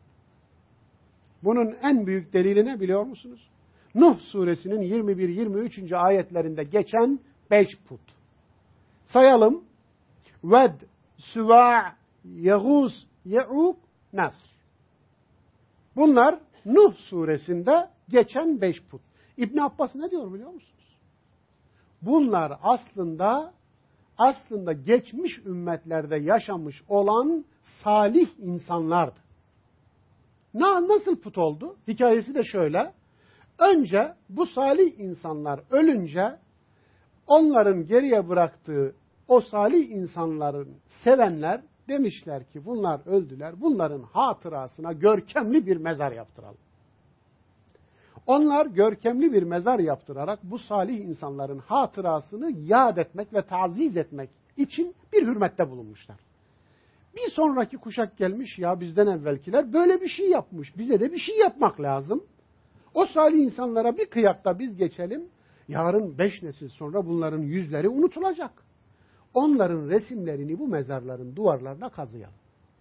Speaker 1: Bunun en büyük delili ne biliyor musunuz? Nuh suresinin 21-23. ayetlerinde geçen 5 put. Sayalım. Ved, Süva', Yağuz, Ye'uk, Nasr. Bunlar Nuh suresinde geçen 5 put. İbn Abbas ne diyor biliyor musunuz? Bunlar aslında geçmiş ümmetlerde yaşamış olan salih insanlardı. Nasıl put oldu? Hikayesi de şöyle. Önce bu salih insanlar ölünce onların geriye bıraktığı o salih insanların sevenler demişler ki bunlar öldüler. Bunların hatırasına görkemli bir mezar yaptıralım. Onlar görkemli bir mezar yaptırarak bu salih insanların hatırasını yad etmek ve taziz etmek için bir hürmette bulunmuşlar. Bir sonraki kuşak gelmiş, ya bizden evvelkiler böyle bir şey yapmış. Bize de bir şey yapmak lazım. O salih insanlara bir kıyakta biz geçelim. Yarın 5 nesil sonra bunların yüzleri unutulacak. Onların resimlerini bu mezarların duvarlarına kazıyalım.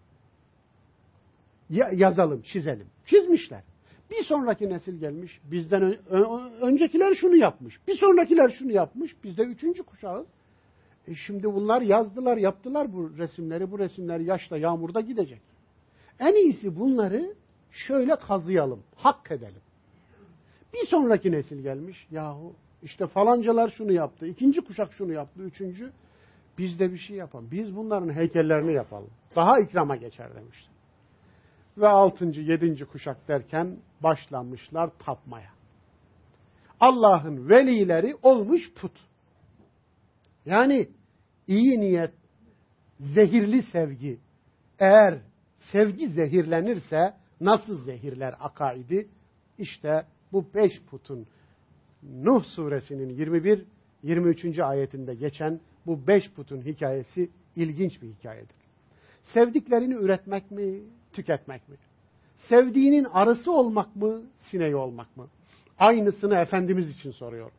Speaker 1: Yazalım, çizelim. Çizmişler. Bir sonraki nesil gelmiş. Bizden öncekiler şunu yapmış. Bir sonrakiler şunu yapmış. Biz de 3. kuşağız. Şimdi bunlar yazdılar, yaptılar bu resimleri. Bu resimler yaşla, yağmurda gidecek. En iyisi bunları şöyle kazıyalım, hak edelim. Bir sonraki nesil gelmiş. Yahu işte falancalar şunu yaptı. 2. kuşak şunu yaptı. 3. Biz de bir şey yapalım. Biz bunların heykellerini yapalım. Daha ikrama geçer demişler. Ve 6. 7. kuşak derken başlamışlar tapmaya. Allah'ın velileri olmuş put. Yani iyi niyet, zehirli sevgi. Eğer sevgi zehirlenirse nasıl zehirler akaidi? İşte bu 5 putun Nuh suresinin 21-23. ayetinde geçen bu 5 putun hikayesi ilginç bir hikayedir. Sevdiklerini üretmek mi, tüketmek mi? Sevdiğinin arısı olmak mı, sineği olmak mı? Aynısını Efendimiz için soruyor.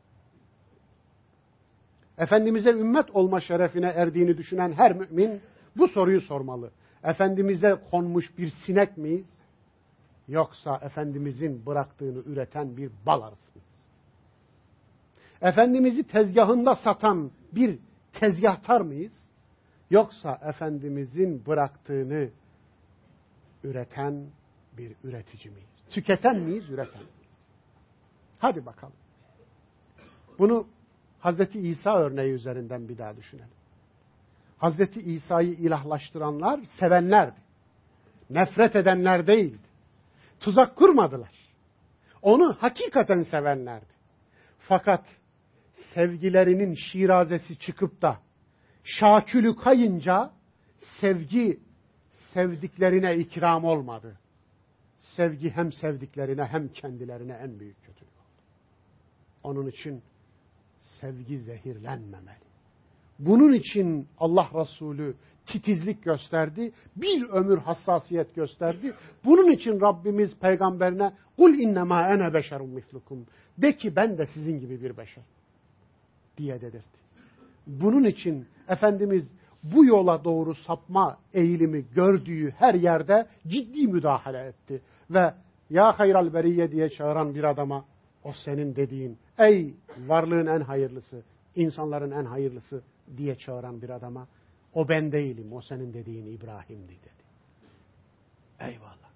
Speaker 1: Efendimiz'e ümmet olma şerefine erdiğini düşünen her mümin bu soruyu sormalı. Efendimiz'e konmuş bir sinek miyiz? Yoksa Efendimiz'in bıraktığını üreten bir bal arısı mıyız? Efendimiz'i tezgahında satan bir tezgahtar mıyız? Yoksa Efendimiz'in bıraktığını üreten bir üretici miyiz? Tüketen miyiz, üreten miyiz? Hadi bakalım. Bunu Hazreti İsa örneği üzerinden bir daha düşünelim. Hazreti İsa'yı ilahlaştıranlar sevenlerdi. Nefret edenler değildi. Tuzak kurmadılar. Onu hakikaten sevenlerdi. Fakat sevgilerinin şirazesi çıkıp da şakülü kayınca sevgi sevdiklerine ikram olmadı. Sevgi hem sevdiklerine hem kendilerine en büyük kötülük oldu. Onun için sevgi zehirlenmemeli. Bunun için Allah Resulü titizlik gösterdi. Bir ömür hassasiyet gösterdi. Bunun için Rabbimiz peygamberine "Kul innema ene beşerun mislukum." De ki ben de sizin gibi bir beşer diye dedirtti. Bunun için Efendimiz bu yola doğru sapma eğilimi gördüğü her yerde ciddi müdahale etti. Ve ya hayral beriye diye çağıran bir adama o senin dediğin, ey varlığın en hayırlısı, insanların en hayırlısı diye çağıran bir adama o ben değilim, o senin dediğin İbrahim'di dedi. Eyvallah.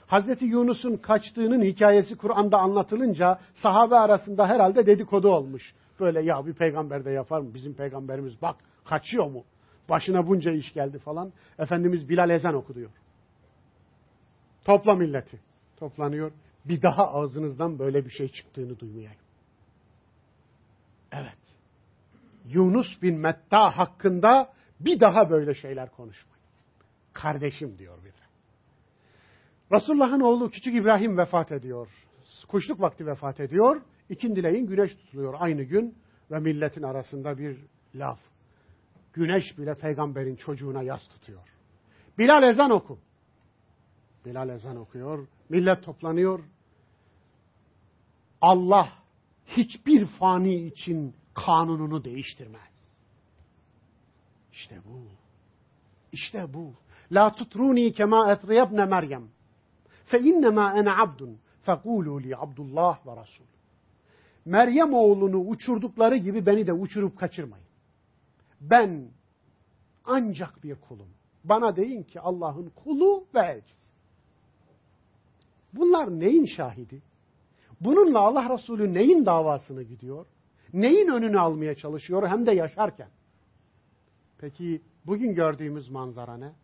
Speaker 1: Hazreti Yunus'un kaçtığının hikayesi Kur'an'da anlatılınca sahabe arasında herhalde dedikodu olmuş. Böyle ya bir peygamber de yapar mı? Bizim peygamberimiz bak kaçıyor mu? Başına bunca iş geldi falan. Efendimiz Bilal ezan okuduyor. Topla milleti. Toplanıyor. Bir daha ağzınızdan böyle bir şey çıktığını duymayayım. Evet. Yunus bin Metta hakkında bir daha böyle şeyler konuşmayın. Kardeşim diyor bir de. Resulullah'ın oğlu küçük İbrahim vefat ediyor. Kuşluk vakti vefat ediyor. İkindileyin güneş tutuluyor aynı gün ve milletin arasında bir laf. Güneş bile peygamberin çocuğuna yas tutuyor. Bilal ezan oku. Bilal ezan okuyor. Millet toplanıyor. Allah hiçbir fani için kanununu değiştirmez. İşte bu. İşte bu. La tutruni kema etriyebne Meryem. Fe innema ene abdun. Fekulu li Abdullah ve Resul. Meryem oğlunu uçurdukları gibi beni de uçurup kaçırmayın. Ben ancak bir kulum. Bana deyin ki Allah'ın kulu ve elçisi. Bunlar neyin şahidi? Bununla Allah Resulü neyin davasını gidiyor? Neyin önünü almaya çalışıyor hem de yaşarken? Peki bugün gördüğümüz manzara ne?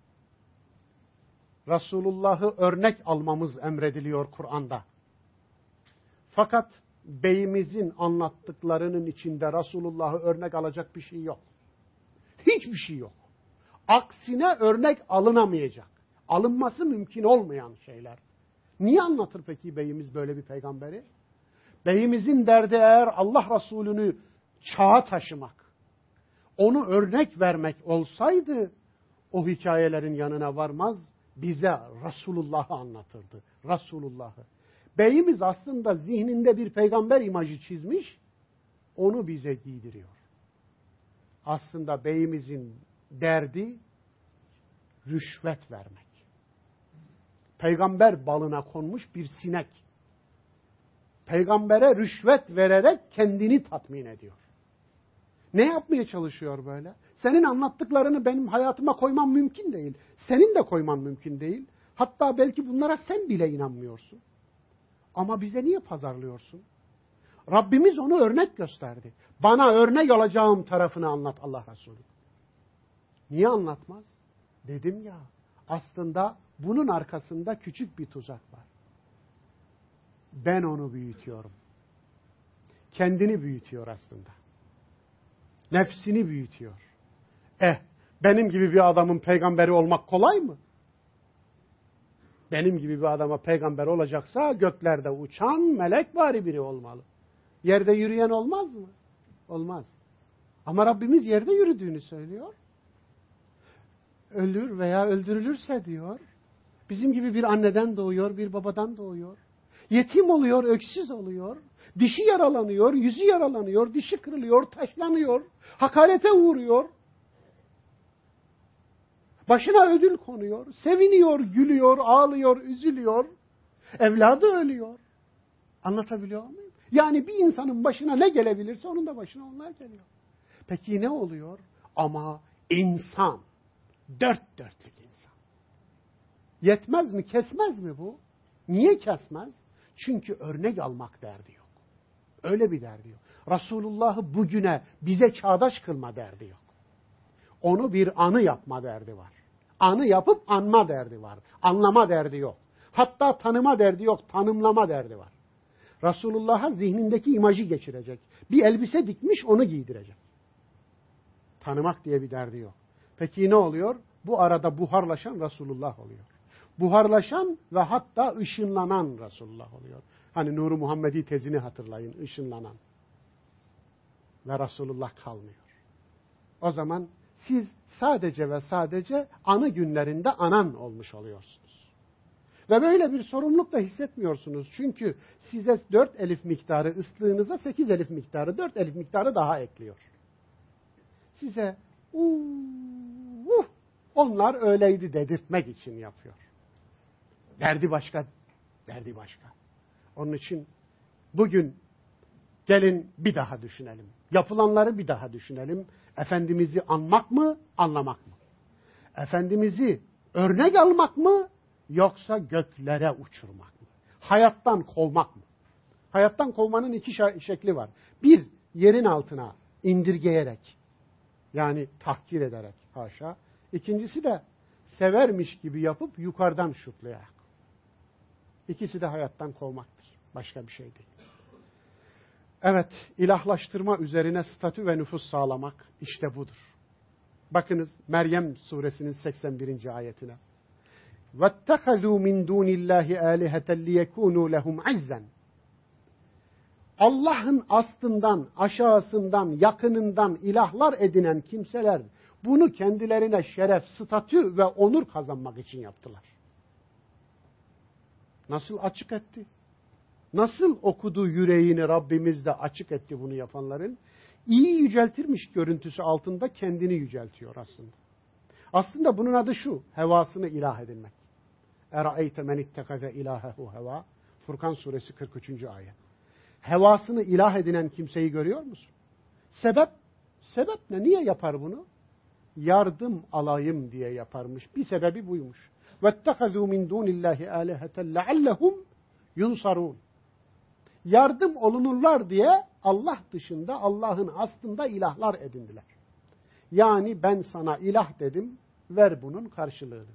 Speaker 1: Resulullah'ı örnek almamız emrediliyor Kur'an'da. Fakat beyimizin anlattıklarının içinde Resulullah'ı örnek alacak bir şey yok. Hiçbir şey yok. Aksine örnek alınamayacak. Alınması mümkün olmayan şeyler. Niye anlatır peki beyimiz böyle bir peygamberi? Beyimizin derdi eğer Allah Resulü'nü çağa taşımak, onu örnek vermek olsaydı o hikayelerin yanına varmaz, bize Resulullah'ı anlatırdı. Resulullah'ı. Beyimiz aslında zihninde bir peygamber imajı çizmiş, onu bize giydiriyor. Aslında beyimizin derdi rüşvet vermek. Peygamber balına konmuş bir sinek. Peygambere rüşvet vererek kendini tatmin ediyor. Ne yapmaya çalışıyor böyle? Senin anlattıklarını benim hayatıma koymam mümkün değil. Senin de koyman mümkün değil. Hatta belki bunlara sen bile inanmıyorsun. Ama bize niye pazarlıyorsun? Rabbimiz onu örnek gösterdi. Bana örnek olacağım tarafını anlat Allah Resulü. Niye anlatmaz? Dedim ya, aslında bunun arkasında küçük bir tuzak var. Ben onu büyütüyorum. Kendini büyütüyor aslında. Nefsini büyütüyor. Benim gibi bir adamın peygamberi olmak kolay mı? Benim gibi bir adama peygamber olacaksa göklerde uçan melekvari biri olmalı. Yerde yürüyen olmaz mı? Olmaz. Ama Rabbimiz yerde yürüdüğünü söylüyor. Ölür veya öldürülürse diyor, bizim gibi bir anneden doğuyor, bir babadan doğuyor. Yetim oluyor, öksüz oluyor. Dişi yaralanıyor, yüzü yaralanıyor, dişi kırılıyor, taşlanıyor, hakarete uğruyor. Başına ödül konuyor, seviniyor, gülüyor, ağlıyor, üzülüyor. Evladı ölüyor. Anlatabiliyor muyum? Yani bir insanın başına ne gelebilirse onun da başına onlar geliyor. Peki ne oluyor? Ama insan, dört dörtlük insan. Yetmez mi, kesmez mi bu? Niye kesmez? Çünkü örnek almak derdi yok. Öyle bir derdi yok. Resulullah'ı bugüne bize çağdaş kılma derdi yok. Onu bir anı yapma derdi var. Anı yapıp anma derdi var. Anlama derdi yok. Hatta tanıma derdi yok, tanımlama derdi var. Resulullah'a zihnindeki imajı geçirecek. Bir elbise dikmiş, onu giydirecek. Tanımak diye bir derdi yok. Peki ne oluyor? Bu arada buharlaşan Resulullah oluyor. Buharlaşan ve hatta ışınlanan Resulullah oluyor. Hani Nur-u Muhammedi tezini hatırlayın, ışınlanan. Ve Resulullah kalmıyor. O zaman siz sadece ve sadece anı günlerinde anan olmuş oluyorsunuz. Ve böyle bir sorumluluk da hissetmiyorsunuz. Çünkü size 4 elif miktarı ıslığınıza 8 elif miktarı, 4 elif miktarı daha ekliyor. Size onlar öyleydi dedirtmek için yapıyor. Derdi başka, derdi başka. Onun için bugün gelin bir daha düşünelim. Yapılanları bir daha düşünelim. Efendimiz'i anmak mı, anlamak mı? Efendimiz'i örnek almak mı, yoksa göklere uçurmak mı? Hayattan kovmak mı? Hayattan kovmanın iki şekli var. Bir, yerin altına indirgeyerek, yani tahkir ederek haşa. İkincisi de severmiş gibi yapıp yukarıdan şutlayarak. İkisi de hayattan kovmaktır. Başka bir şey değil. Evet, ilahlaştırma üzerine statü ve nüfus sağlamak işte budur. Bakınız Meryem suresinin 81. ayetine. وَاتَّخَذُوا مِنْ دُونِ اللّٰهِ آلِهَةً لِيَكُونُوا لَهُمْ عِزًّا. Allah'ın astından, aşağısından, yakınından ilahlar edinen kimseler bunu kendilerine şeref, statü ve onur kazanmak için yaptılar. Nasıl açık etti? Nasıl okudu yüreğini Rabbimiz de açık etti bunu yapanların? İyi yüceltirmiş görüntüsü altında kendini yüceltiyor aslında. Aslında bunun adı şu, hevasını ilah edinmek. اَرَأَيْتَ مَنِ اتَّخَذَ اِلَٰهَهُ هَوَا. Furkan suresi 43. ayet. Hevasını ilah edinen kimseyi görüyor musun? Sebep ne? Niye yapar bunu? Yardım alayım diye yaparmış. Bir sebebi buymuş. وَاتَّخَذُوا مِنْ دُونِ اللّٰهِ آلِهَةً لَعَلَّهُمْ يُنْصَرُونَ. Yardım olunurlar diye Allah dışında, Allah'ın aslında ilahlar edindiler. Yani ben sana ilah dedim, ver bunun karşılığını.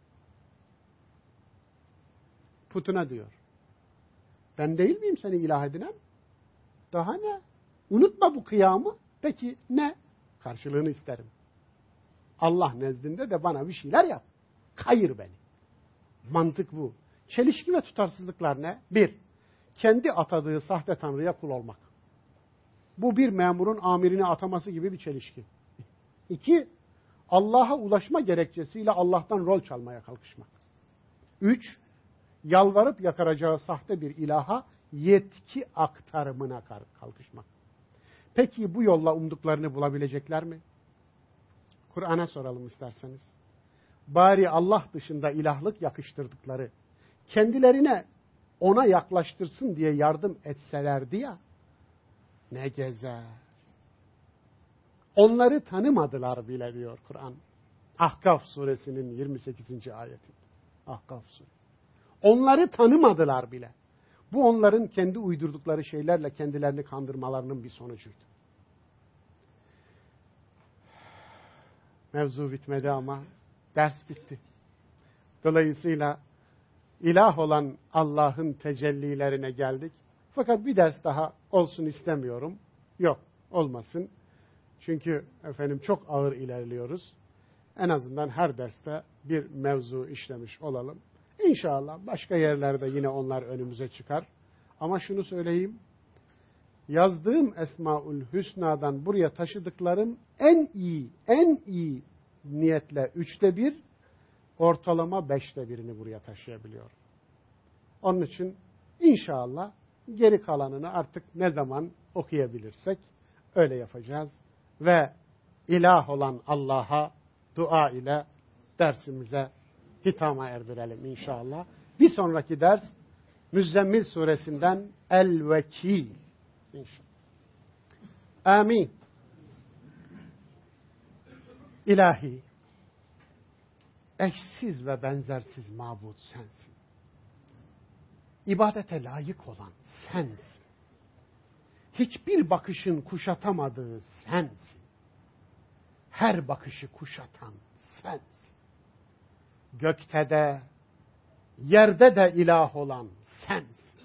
Speaker 1: Putuna diyor. Ben değil miyim seni ilah edinen? Daha ne? Unutma bu kıyamı. Peki ne? Karşılığını isterim. Allah nezdinde de bana bir şeyler yap. Kayır beni. Mantık bu. Çelişki ve tutarsızlıklar ne? Bir, kendi atadığı sahte tanrıya kul olmak. Bu bir memurun amirini ataması gibi bir çelişki. İki, Allah'a ulaşma gerekçesiyle Allah'tan rol çalmaya kalkışmak. Üç, yalvarıp yakaracağı sahte bir ilaha yetki aktarımına kalkışmak. Peki bu yolla umduklarını bulabilecekler mi? Kur'an'a soralım isterseniz. Bari Allah dışında ilahlık yakıştırdıkları, kendilerine ona yaklaştırsın diye yardım etselerdi ya, ne gezer. Onları tanımadılar bile diyor Kur'an. Ahkaf suresinin 28. ayeti. Ahkaf suresi. Onları tanımadılar bile. Bu onların kendi uydurdukları şeylerle kendilerini kandırmalarının bir sonucuydu. Mevzu bitmedi ama ders bitti. Dolayısıyla ilah olan Allah'ın tecellilerine geldik. Fakat bir ders daha olsun istemiyorum. Yok, olmasın. Çünkü efendim çok ağır ilerliyoruz. En azından her derste bir mevzu işlemiş olalım. İnşallah başka yerlerde yine onlar önümüze çıkar. Ama şunu söyleyeyim. Yazdığım Esmaül Hüsna'dan buraya taşıdıklarım en iyi niyetle 1/3, ortalama 5'te 1'ini buraya taşıyabiliyor. Onun için inşallah geri kalanını artık ne zaman okuyabilirsek öyle yapacağız. Ve ilah olan Allah'a dua ile dersimize hitama erdirelim inşallah. Bir sonraki ders Müzzemmil suresinden El-Vekil inşallah. Amin. İlahi, eşsiz ve benzersiz mabud sensin. İbadete layık olan sensin. Hiçbir bakışın kuşatamadığı sensin. Her bakışı kuşatan sensin. Gökte de, yerde de ilah olan sensin.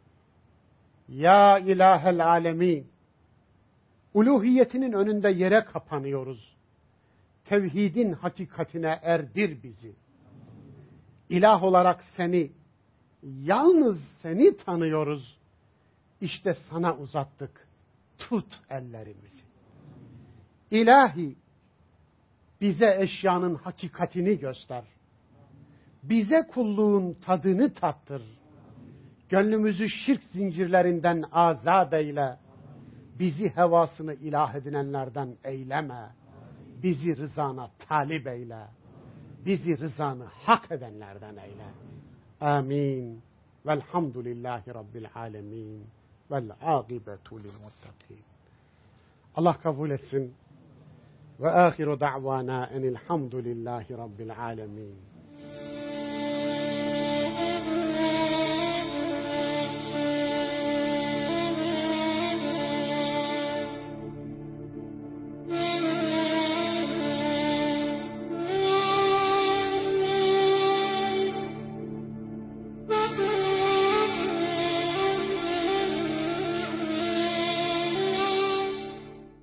Speaker 1: Ya ilahel alemin, uluhiyetinin önünde yere kapanıyoruz. Tevhidin hakikatine erdir bizi. İlah olarak seni, yalnız seni tanıyoruz. İşte sana uzattık. Tut ellerimizi. İlahi, bize eşyanın hakikatini göster. Bize kulluğun tadını tattır. Gönlümüzü şirk zincirlerinden azat eyle. Bizi hevasını ilah edinenlerden eyleme. Bizi rızana talip eyle. Bizi rızanı hak edenlerden eyle. Amin. Velhamdülillahi Rabbil alemin. Vel âgibetu lil muttaqin. Allah kabul etsin. Ve âhiru da'vana enilhamdülillahi Rabbil alemin.